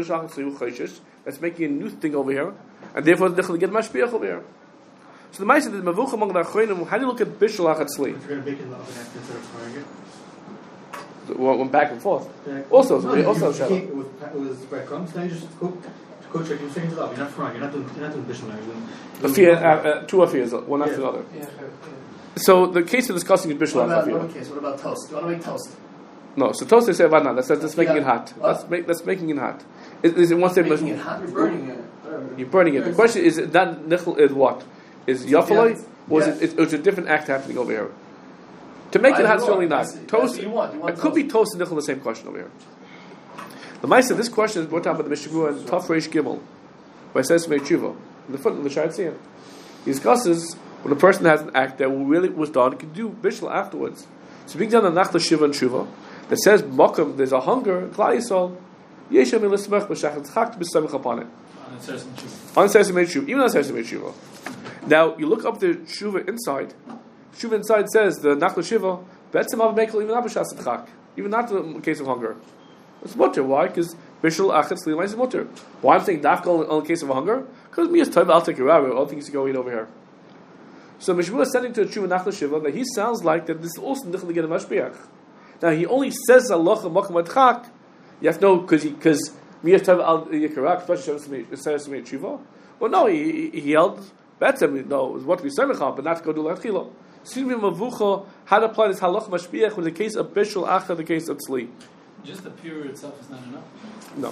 Speaker 1: that's making a new thing over here, and therefore the Dichel get mashbiach over here. So the Ma'aseh is mavuch among the Achronim. How do you look at bishul achat sli?
Speaker 12: If you're going to bake in the oven after instead of frying it.
Speaker 1: Went back and forth.
Speaker 12: Yeah.
Speaker 1: Also,
Speaker 12: no,
Speaker 1: so
Speaker 12: you,
Speaker 1: also
Speaker 12: you
Speaker 1: shadow.
Speaker 12: It was, it was breadcrumbs. Now you just cook, cook it. You're straight into the oven. You're not frying. You're not doing. You're not doing bishul now. You're doing.
Speaker 1: A fear, uh, uh, two affairs, one after
Speaker 12: yeah.
Speaker 1: the other.
Speaker 12: Yeah, yeah.
Speaker 1: So the case of discussing is bishul
Speaker 4: What about,
Speaker 1: achat.
Speaker 4: okay, so what about toast? Do you want to make toast?
Speaker 1: No, so toast they say about now. That's that's making
Speaker 4: Yeah.
Speaker 1: it hot.
Speaker 4: What?
Speaker 1: That's make, that's making it hot. Is, is it once they
Speaker 4: Making it hot? You're burning it.
Speaker 1: You're burning it. The question is that nichel is what? Is yafaloi, or is
Speaker 4: Yes.
Speaker 1: it? It's a different act happening over here. To make it hot, it's really not. Toast.
Speaker 4: That's what you want. You want
Speaker 1: It could be toast and nichel. The same question over here. The Ma'aseh, this question is brought up by the Mishnah and Taf Reish Gimel, by says Mei Tshuva. In the foot of the Sha'at Tziyah, he discusses when a person has an act that really was done, he can do bishul afterwards. So being done on Nachla Shiva and Tshuva that says Mokum, there's a hunger. Klal Yisrael Yeshem Elismech B'Shachat Chakt B'Samich upon it. On Sesame Tshuva, even on Sesame Tshuva. Now you look up the Tshuva inside. Tshuva inside says the Nachla Shiva Betzim Av Mekel even not B'Shachat Chak, even not in the case of hunger. It's mutter. Why? Because bishul achat sli is mutter. Why I'm saying dafka on the case of hunger? Because me as tov I'll take a rabbi. All things to go eat over here. So Mishmur is sending to a Tshuva Nachla Shiva that he sounds like that this is also nichel to get a mashbiach. Now he only says halacha makom adchak. You have to know because he because me as tov al yikarak especially says to me Tshuva. Well, no, he he held betzem. No, it was what we said but not to go do lachila. Seems to be mavucha how to apply this halacha mashbiach with the case of bishul achat, the case of tzli.
Speaker 7: Just the period itself is not enough.
Speaker 1: No.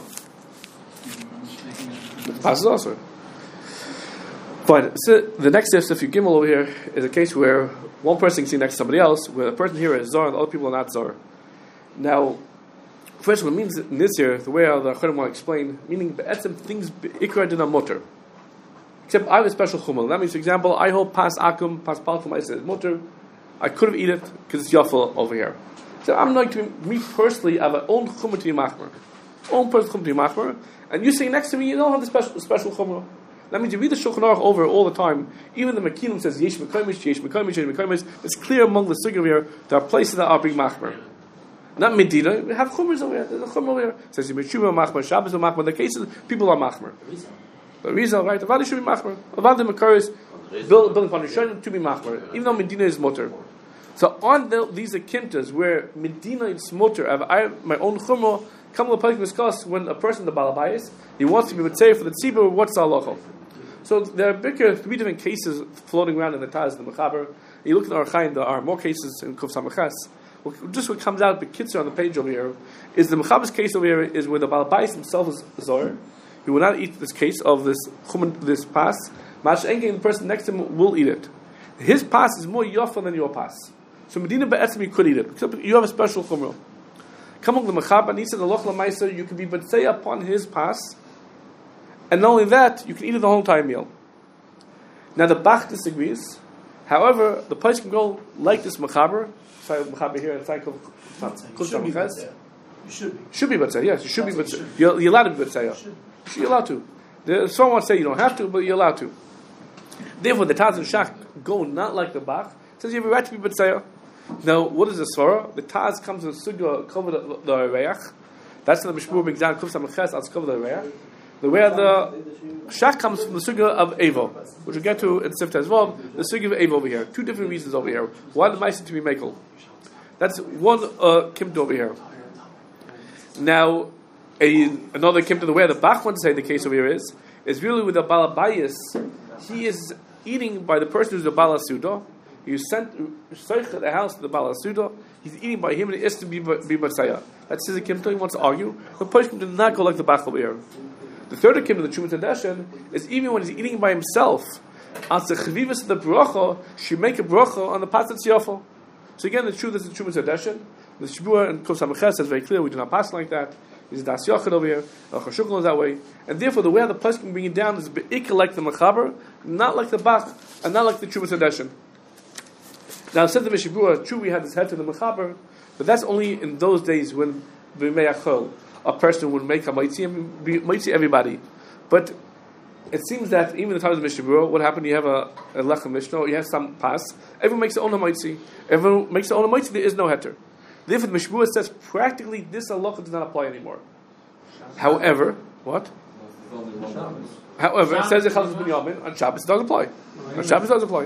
Speaker 1: Passes also. Fine. So the next step, if you gimel over here, is a case where one person can see next to somebody else, where the person here is zar and the other people are not zar. Now, first, what it means in this here, the way the Acharim want to explain, meaning be'etzem things ikra din mutter. Except I have a special chumel. That means, for example, I hold pas akum, pas palkum, I said mutter. I could have eaten it because it's yafel over here. So I'm not going to, me personally, I have an own chumrah to be machmer. Own person chumrah to be machmer. And you sitting next to me, you don't have the special special chumrah. That means you read the Shulchan Aruch over all the time. Even the Mekilim says, Yesh Mekoimish, Yesh Mekoimish, Yesh Mekoimish. It's clear among the Sugya here, there are places that are being machmer. Not Medina, we have chumras over here. There's a chumrah over here. It says, Yemeshuva machmer, Shabbos machmer. The cases, people are machmer. The reason, right? Avadi should be machmer. Avadi Makaris, building upon Rishonim to be machmer. Even though Medina is mutter. So on the, these akimtas where Medina is mutter, I have, I have my own chumrah. Come to the discuss when a person the balabayis he wants to be with say for the tzibur what's the halacha. So there are bigger three different cases floating around in the Taz and the Mechaber. You look at the Archaim, there are more cases in Kuf Samachas. Well, just what comes out the kitzur on the page over here is the Mechaber's case over here is where the balabayis himself is zor. He will not eat this case of this chumen, this pas. Mash Engen, the person next to him will eat it. His pas is more yafa than your pas. So Medina be'etzim you could eat it. Except you have a special chumrah. Come on the Mechaber and he said the Loch Lamaisa you can be betzei upon his pas, and not only that you can eat it the whole entire meal. Now the Bach disagrees. However, the place can go like this Mechaber. Sorry, Mechaber here. It's like
Speaker 4: you should be betzei. You should be.
Speaker 1: Should be betzei. Yes, you should be betzei. You're, you're allowed to be betzei. You're allowed to. The, someone say you don't have to, but you're allowed to. Therefore, the Taz and Shach go not like the Bach. It says you have a right to be betzei. Now, what is the Svara? The Taz comes with Sugya cover the Reach. That's the Mishmur brings down Kuf Samachas as cover the Reach. The way the Shach comes from the Sugya of Evo, which we'll get to in Sifta as well. The Sugya of Evo over here. Two different reasons over here. Why the Ma'aser to be Mekel? That's one uh, Kimta over here. Now, a, another Kimta, the way the Bach wants to say the case over here is, is really with the Balabayas. He is eating by the person who's the Bala Suda. You sent the house to the Bala Suda. He's eating by him, and it is to be be Barsaya. That's his Kim. He wants to argue. The Pushkim did not go like the Bachal Be'er. The third Kim of the Chumat Hadeshen is even when he's eating by himself. As the Chavivas of the Bracha, she make a Bracha on the Pasat Yofel. So again, the truth is the Chumat Hadeshen. The Shibur and Kos HaMeches says very clear, we do not pass like that. Is Das Yochid over here, Al Chashukal is that way, and therefore the way how the Pushkim bring it down is be'ikah like the Mechaber, not like the Bach, and not like the Chumat Hadeshen. Now, said the Mishibura, true, we had this head to the Mechaber, but that's only in those days when B'mei a person would make a Maitzi and be Maitzi everybody. But it seems that even in the time of the Mishibura, what happened? You have a, a Lechem Mishnah, or you have some pass, everyone makes their own Maitzi. Everyone makes their own Maitzi, there is no heter. Therefore, the Mishibura says practically this halacha does not apply anymore. However, what? However, it says it Chalaz Ben Yamin, on Shabbos it does apply. On Shabbos it does apply.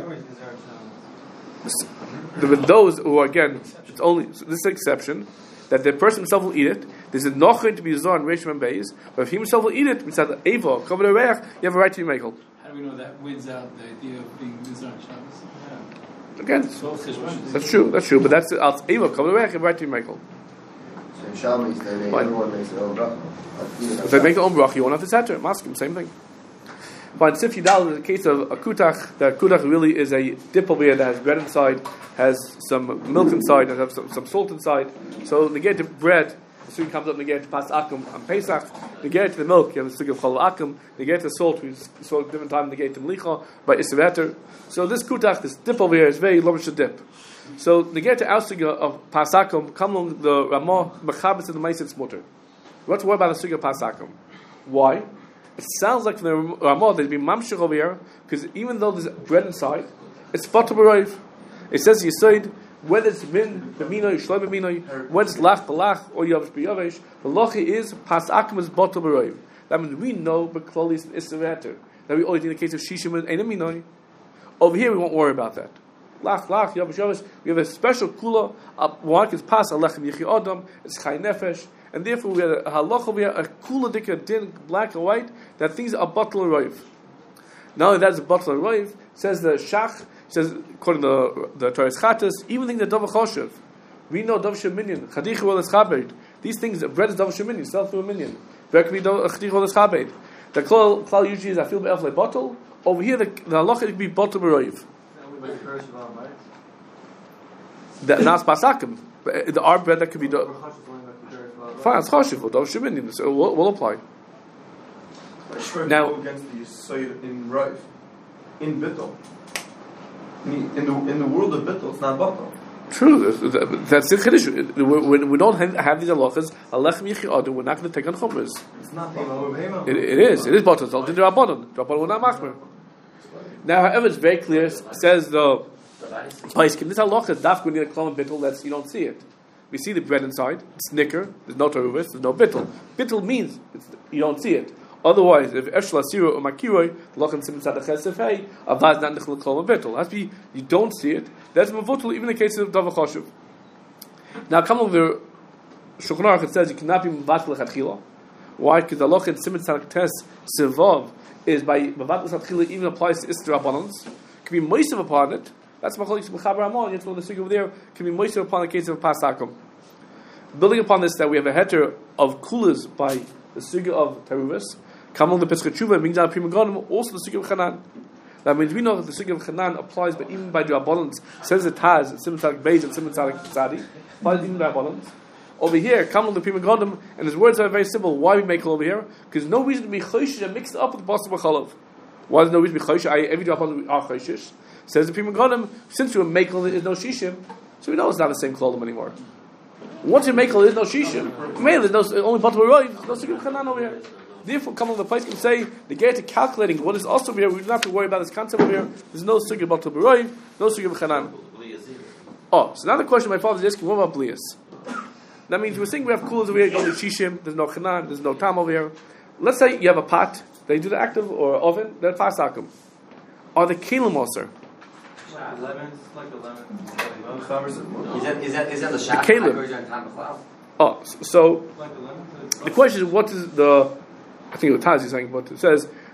Speaker 1: With those who are, again, it's only so this is an exception that the person himself will eat it. There's a not going to be zor and Reish and Beis, but if he himself will eat it, we said Eva, cover the reich, you have a right to be mekel.
Speaker 7: How do we know that wins out the idea of being zor on Shabbos?
Speaker 1: Again, that's true. That's true. But that's Eva, cover the reich, you have a right to be mekel.
Speaker 13: So in Shabbos, then everyone makes their own bracha.
Speaker 1: If they make their own bracha, you won't have to set her. Maskim, same thing. But in Sif Yidal, in the case of a kutach, the kutach really is a dip over here that has bread inside, has some milk inside, and has some, some salt inside. So they get the bread, the sugi comes up, they get to Pas Akum on Pesach, they get to the milk, you have the sugi of Chol Akum, they get to the salt, we saw at different time, they get to Melicha, by Isveter. So this kutach, this dip over here, is very lovish dip. So they get to our sugi of Pas Akum, come along the Ramah, Mechabes, and the Maisit Smutter. What to worry about the sugi of Pas Akum? Why? It sounds like from the Ramah there'd be mamshich over here, because even though there's bread inside, it's batal b'roiv. It says Yisoid, whether it's min b'minoi, shloi b'minoi, whether it's lach b'lach, or yavish b'yavish, the lochi is, pas akum is batal b'roiv. That means we know, b'klolis and isseveter, that we always in the case of shishim and einem minoi. Over here we won't worry about that. Lach, lach, yavish, yavish, we have a special kula, one is pas alechem yichi adam, it's chay nefesh, and therefore we have a halacha, we have a kula dikka din, black and white, that things are batal roiv. Not only that is a batal roiv, says the shach, says according to the, the Torah Chatas, even things that dava choshev. We know dava sheminyan, chadichu ol eschabed. These things, bread is dava sheminyan, sell through a minyan. Bread can be chadichu ol eschabed. The klal, klal usually is I feel be'ef like batal. Over here, the, the halacha could be batal roiv. That nas pasakim. The our bread that could be done. Fine, it's chashiv. Well, dov sheminyan, so will will apply.
Speaker 10: Now, against the Yisayid in Rav, in Bittul. In the in the world of Bittul, it's not Bittul.
Speaker 1: True, that's the chiddush. We, we don't have these halachas. Alechem yichi adu. We're not going to take on chumras.
Speaker 10: It's not Bittul.
Speaker 1: It, it is. It is Bittul. It's all in the Rabbanon. The Rabbanon will not machmer. Now, however, it's very clear. Says the Paiskim. This halacha is dafka. We need a klal and bittul. That's you don't see it. We see the bread inside. It's nicker. There's no teruvis. There's no bittul. Bittul means it's, you don't see it. Otherwise, if Eshla Siro or Makiroi, Lochan Sim Sadachesef Hey, Avaz not Nichel Kol and Bittul. Has to be you don't see it. That's Mavutul, even in the case of Dava Choshev. Now come over Shulchan Aruch, it says you cannot be Mavatl Lechatchila. Why? Because the Lochan Sim Sadachtes Sivav is by Mavatl Lechatchila even applies to Isra Abanons. Can be moisav upon it. That's Macholik Mechaber Amon. You have to know the sig over there. Can be moisav upon the case of Pasakum. Building upon this, that we have a heter of kulas by the suga of Teruvis. Come on the Pesach Tshuva, brings down Prima Gonim, also the suga of Chanan. That means we know that the suga of Chanan applies, but even by the Rabbanans, says it has Simon Tzadik Beis and Simon Tzadik Tzadi, applies even by Rabbanans. Over here, come on the Prima Gonim, and his words are very simple. Why we make it over here? Because no reason to be Choshish and mix it up with the Basar B'Cholov. Why is no reason to be Choshish? Every day Rabbanan are Choshish. Says the Prima Gonim, since you make it, is no Shishim, so we know it's not the same Klolim anymore. Once you make it, there's no Shishim. Maybe there's no, only Batal Roy, no suga of Chanan over here. Therefore, come on the place can say the get to calculating what is also here. We don't have to worry about this concept over here. There's no sugi about Tabaroiv, no sugi of Chanan. Oh, so now the question my father is asking: what about Blias? That means we're saying we have kulas over here. Only shishim. There's no Chanan. There's no tam over here. Let's say you have a pot. They do the active or oven. They're pasakim. Are the kelim also?
Speaker 8: Lemons, like the lemon.
Speaker 2: Is that is that is that the shach?
Speaker 1: The kelim. Oh, so the question is, what is the? I think it was Taz is saying, but it says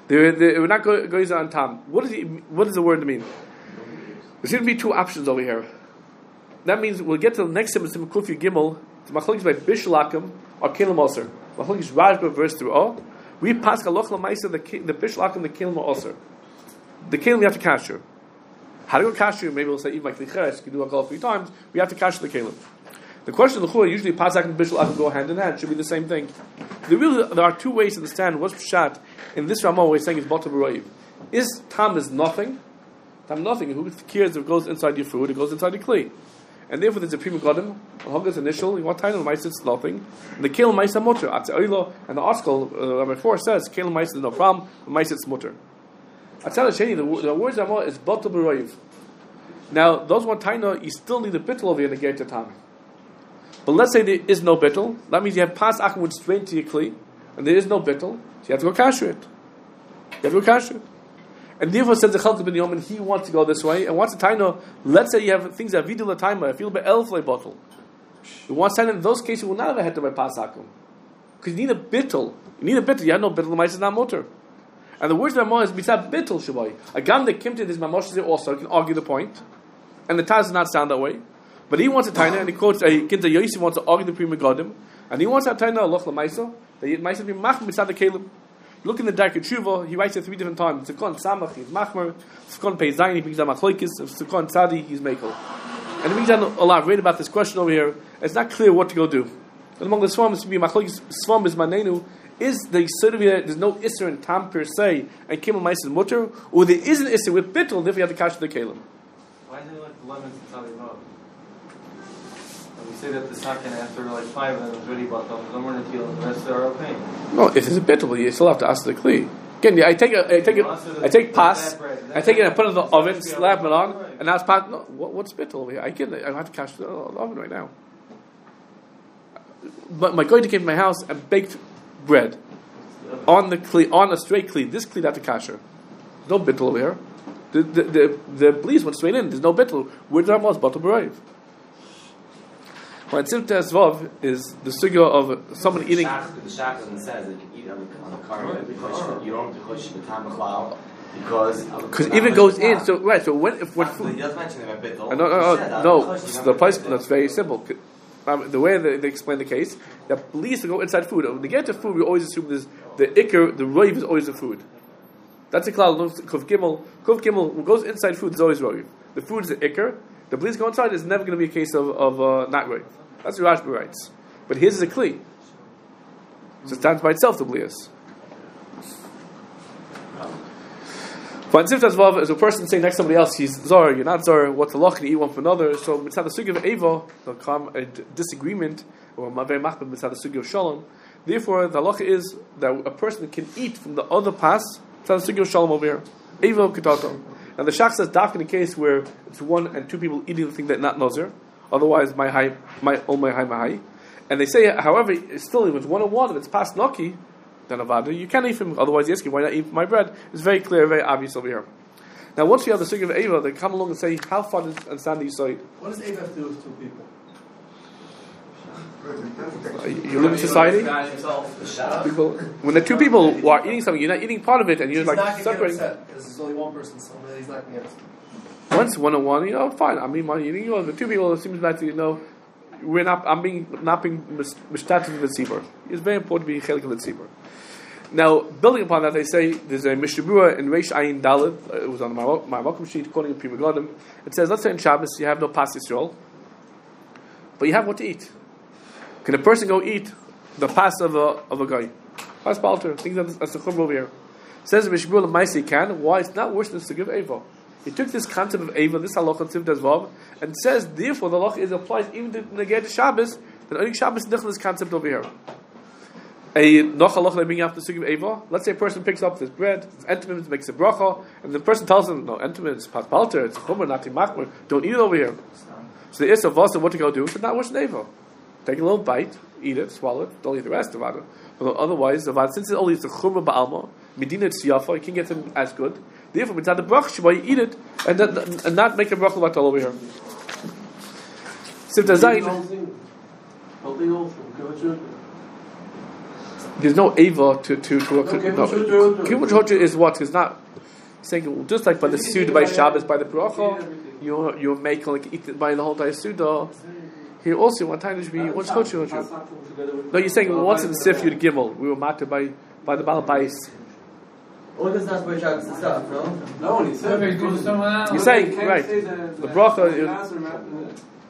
Speaker 1: They're, they're, we're not go, going on tam. What, is he, what does the word mean? There's going to be two options over here. That means we'll get to the next sim, sim kufi gimel. The machlokes by bishlakim or kelim oser. Machlokes Rajba verse through all. We pass halacha l'maisa the the bishlakim the kelim oser. The kelim we have to kasher. How to go kasher? Maybe we'll say even like the cheres. You can do a couple three times. We have to kasher the kelim. The question of the chura usually pasak and bishlakim go hand in hand. Should be the same thing. There really there are two ways to understand what's pshat in this Ramah. We're saying is bottle b'roiv. Is tam is nothing? Tam nothing. Who cares if it goes inside your food? It goes inside the kli. And therefore, there's a prima godim. Hogga's initial. What time of mice it's nothing. And the kelim mice are mutter. Atzeilo and the article uh, Rabbi Four says kelim mice is no problem. Mice it's mutter. Atzal Sheni the the words Ramah is bottle b'roiv. Now those one taina you still need a bittul over here to get to tam. But let's say there is no bittul. That means you have pas achmud straight to your kli, and there is no bittul. So you have to go kasher it. You have to go kasher it. And therefore says the Chalka ben Yomin, he wants to go this way. And wants to taino, let's say you have things that vidu la taima, I feel by elf like bottle. He wants to taino, in those cases, you will not have a head to by pas akum. Because you need a bittul. You need a bittul. You have no bittul, the mice is not motor. And the words of Ramah is mitzad bittul shabai. A gam that came to this mamosh also can argue the point. And the Taz does not sound that way. But he wants a taina, and he quotes a Kinta Yosi wants to argue the prima godim, and he wants to have taina aloch l'maisa, that he might be machmer mitzad the kelim. Look in the Dark Tshuva, he writes it three different times. Tzukon Samach, he's machmer. Tzukon Pei Zayin, he brings down machloikis. Tzukon Tzadi, he's mekel. And he brings down a lot. Read about this question over here. It's not clear what to go do. And among the swam is to be machloikis. Swam is manenu. Is the sort of there's no isser in tam per se, and kimel mais is mutter, or there is an isser with bittul, if you have to catch the kelim.
Speaker 8: Why do they like the lemons and tzadi rov? We say that the second after like five of them is ready, but the lumber and teal and the rest are okay.
Speaker 1: No, if it's a bittul, you still have to ask the kli. Again, I take a, I take it, I take pas, I take it and put it in the oven, slap it on, and now it's pas. No, what, what's bittul over here? I can, I have to catch the oven right now. But my goy came to my house and baked bread on the kli, on a straight kli. This kli had to kasher. No bittul over here. The the the, the bleeds went straight in. There's no bittul. Where's our most bottle brave? When Simta Esvav is the sugya of someone eating.
Speaker 2: The Shach says that you eat on the, on the car because you don't have to push the time of because
Speaker 1: because if it goes in, so right. So when if when food,
Speaker 2: he does mention about bittul.
Speaker 1: No, no, no, no. The place that's very simple. Um, the way they, they explain the case, that bleeds to go inside food. When they get to food, we always assume this the ikr, the roiv is always the food. That's a cloud. Kuf gimel, kuf gimel. What goes inside food is always roiv. The food is the ikr. The bleeds go inside is never going to be a case of of uh, not roiv. That's what Rashba writes. But his is a kli. So it stands by itself, the blias. But in Siftas Vav, as a person saying next to somebody else, he's Zor, you're not Zor, what's the loch, and you eat one from another. So it's not the sugi of Eva, there'll come a disagreement, or Mavei Machbet, it's not the sugi of Shalom. Therefore, the loch is that a person can eat from the other pass, it's not the sugi of Shalom over here. Eva Kitato. And the Shach says, dark in a case where it's one and two people eating the thing that not Nazir. Otherwise, my high, my oh my high, my high. And they say, however, still if it's one on one, if it's past Noki, then Avada, you can't eat from. Otherwise, you ask you, why not eat my bread? It's very clear, very obvious over here. Now, once you have the sugi of Eva, they come along and say, how far does understand the Yisoid?
Speaker 4: What does Eva have to do with two people?
Speaker 1: Uh, you live in society. People, when the two people who are eating something, you're not eating part of it, and you're
Speaker 4: he's
Speaker 1: like separating.
Speaker 4: Because there's only one person, so he's not going to get upset.
Speaker 1: Once one on one, you know, fine. I mean, money eating yours, but two people, it seems like you know, we're not. I'm being not being mishtatet in the tzibur. It's very important to be chelik in the tzibur. Now, building upon that, they say there's a mishnah in Reish Ayin Daled. It was on my my welcome sheet, quoting Prima Godim. It says, let's say in Shabbos you have no pas Yisrael, but you have what to eat. Can a person go eat the pas of a of a guy? Pas palter. Things that's the chumrah over here. It says Mishnah L'Maisi can. Why? It's not worse than to give Eva. He took this concept of Eva, this halacha Tzivtas Vav, and says, therefore, the halacha is applied even to negate Shabbos, then only Shabbos is this concept over here. A noch halacha they bring up the sugi of Eva. Let's say a person picks up this bread, it's entomim, makes a bracha, and the person tells him, no, entomim, it's pas palter, it's chumrah, not machmer, don't eat it over here. So the is of vasa, what to go do? So not wash Eva. Take a little bite, eat it, swallow it, don't eat the rest of it. But otherwise, since it only is the chumrah ba'alma, medina tziyafah, you can't get them as good. Therefore, it's not the bracha sheba, you eat it and, that, and not make a bracha like all over here. Sifta Zayin. there's no ava to to to no. Kibbutz Hotra is what is not saying just like by the Suda by Shabbos by the bracha, you you make like eat it by the whole day Suda. Here also one time there should be what's Hotra Hotra. No, you're saying well, once in the Sif Yud Gimel we were matter by by the Baal Bais.
Speaker 9: All this not by Shabbos stuff, no?
Speaker 10: No, he said
Speaker 1: you're saying right. The bracha.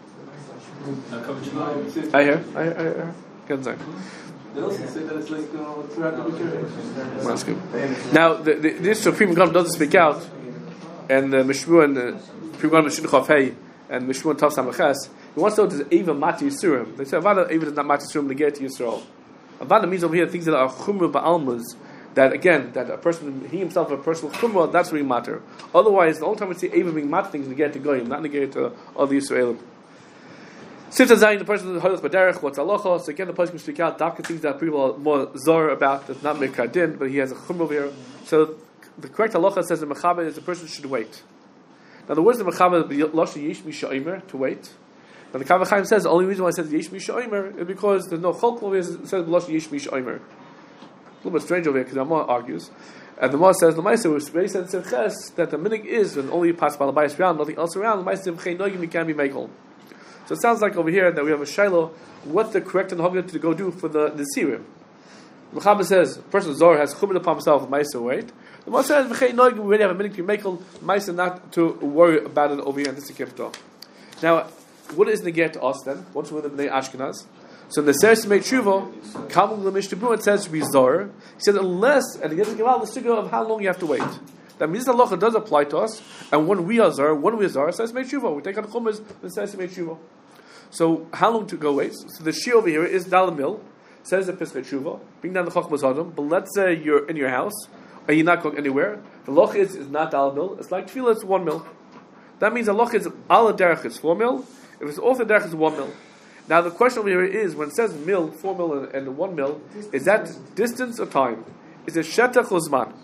Speaker 1: I hear. I hear. I hear. Good thing.
Speaker 10: They also say that it's like uh, throughout the weekend.
Speaker 1: That's good. Now, the, the, this Supreme Gam doesn't speak out, and the Mishmu and the Supreme Gam Mishin Chav Hey and Mishmu and Tav Samaches. He wants to know does Eva Mati Yisurim. They say Avada Eva does not Mati Yisurim to get to Yisrael. Avada means over here things that are Chumra Ba'almas. That again, that a person, he himself, a personal Chumra, that's really matter. Otherwise, the only time we see Eva being Mati things to get to Goyim, not to get to other Yisraelim. Since the person who holds Baderech, what's halacha? So again, the person can speak out, doctor things that people are more zor about, that's not Mekadin, but he has a chumrah over here. So the correct halacha says the mechaber is the person should wait. Now the words of the mechaber, Lashon Yesh Misha Omer, to wait. Now the Kav HaChaim says the only reason why it says Yesh Misha Omer is because there's no cholk over here, it says Lashon Yesh Misha Omer. A little bit strange over here because the Ramah argues. And the Ramah says, the Maisa was very sensitive that the minig is when only you pass Balabayas around, nothing else around, the Maisa V'chein Noigim, you can't be Mekel. So it sounds like over here that we have a shiloh. What's the correct and hogla to go do for the the sirim? The Mechaber says a person Zohar has chumrah upon himself. Ma'aser wait. The Moshe says v'chei noig. We already have a minute to make Ma'aser not to worry about it over here in this kipto. Now, what is negate to us then? What's with the Bnei Ashkenaz? So in the Seres Mei Tshuva, Kamul L'Mishtabru, it says to be Zohar. He says unless and he doesn't give out the sugar of how long you have to wait. That means the halacha does apply to us, and when we are zar, when we are zar, says Mei Tshuva. We take out the chumas and says Mei Tshuva. So how long to go wait? So the shi over here is dalamil, says the Pesach Tshuva, bring down the chachmas adam. But let's say you're in your house and you're not going anywhere. The loch is, is not dalamil. It's like tefillah. It's one mil. That means the loch is ala derech is four mil. If it's off the derech is one mil. Now the question over here is when it says mil, four mil, and, and one mil, is that distance or time? Is it shetach or zman?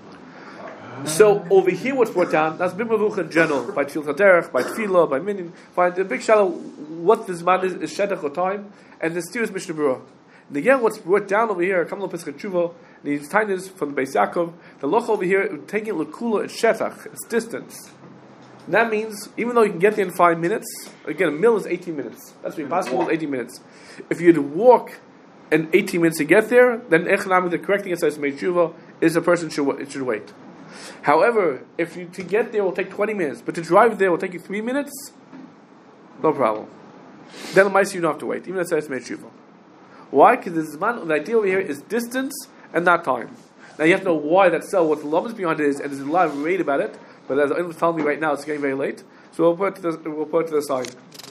Speaker 1: So over here, what's brought down? That's b'mavuch in general by tefillah derech, by tefillah, by minyan. Find the big shallow. What this man is is shetach or time, and the steer is mishnah berurah. And again, what's brought down over here, Kamla Pesach Tshuva, the tiniest from the Beis Yaakov, the loch over here taking lekula is shetach, it's distance. And that means even though you can get there in five minutes, again a mil is eighteen minutes. That's what possible is eighteen minutes. If you'd walk in eighteen minutes to get there, then economically the correct thing says Mei Tshuva is a person should it should wait. However, if you to get there will take twenty minutes, but to drive there will take you three minutes, no problem. Then the mice you don't have to wait, even if it's Mei Tshuva. Why? Because the man, the idea over here is distance and not time. Now you have to know why that's so. What the lamas behind it is, and there's a lot of read about it. But as I'm telling me right now, it's getting very late, so we'll put it to the, we'll put it to the side.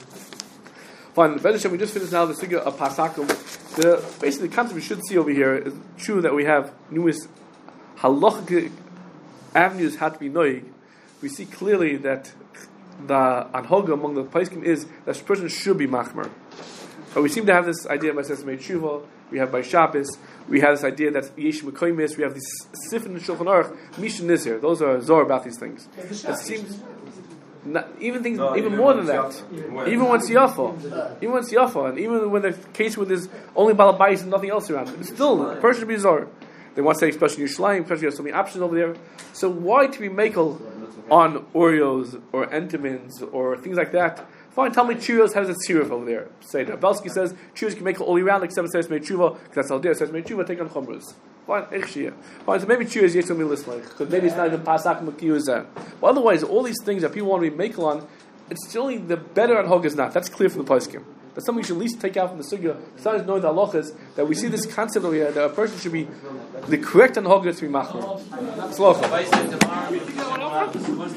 Speaker 1: Fine. We just finished now the sugya of pasakum. The basically the concept we should see over here is true that we have newest halachic avenues had to be noig. We see clearly that the anhoga among the poskim is that the person should be machmer. But we seem to have this idea by Sesame Tshuva, we have by Shabbos, we have this idea that Yesh Mekoimis, we have this Sif in the Shulchan Aruch, Mishnah Nizir. Those are Zohar about these things. It seems not, even things no, even more than that. Even when it's Yafa, even when it's Yafa, and even when the case where there's only Balabais and nothing else around, it's still the person should be Zohar. They want to say, especially Yerushalayim, especially there's so many options over there. So why to be makel on Oreos or Entenmann's or things like that? Fine, tell me Cheerios has a tziruf over there. Say that. Belsky says Cheerios can make it all year round except it says Mei Tshuva, because that's all there. It says Mei Tshuva, take on Chumras. Fine, Echshia. Fine, so maybe Cheerios yes to me list like, because maybe it's not even Pasak Makiyuzah. But otherwise, all these things that people want to be makel on, it's still the better on Hog is not. That's clear from the poskim. That's something we should at least take out from the sugya. Besides knowing the halachas, that we see this concept over here that a person should be the correct on Hog is to be machmer. Slocha.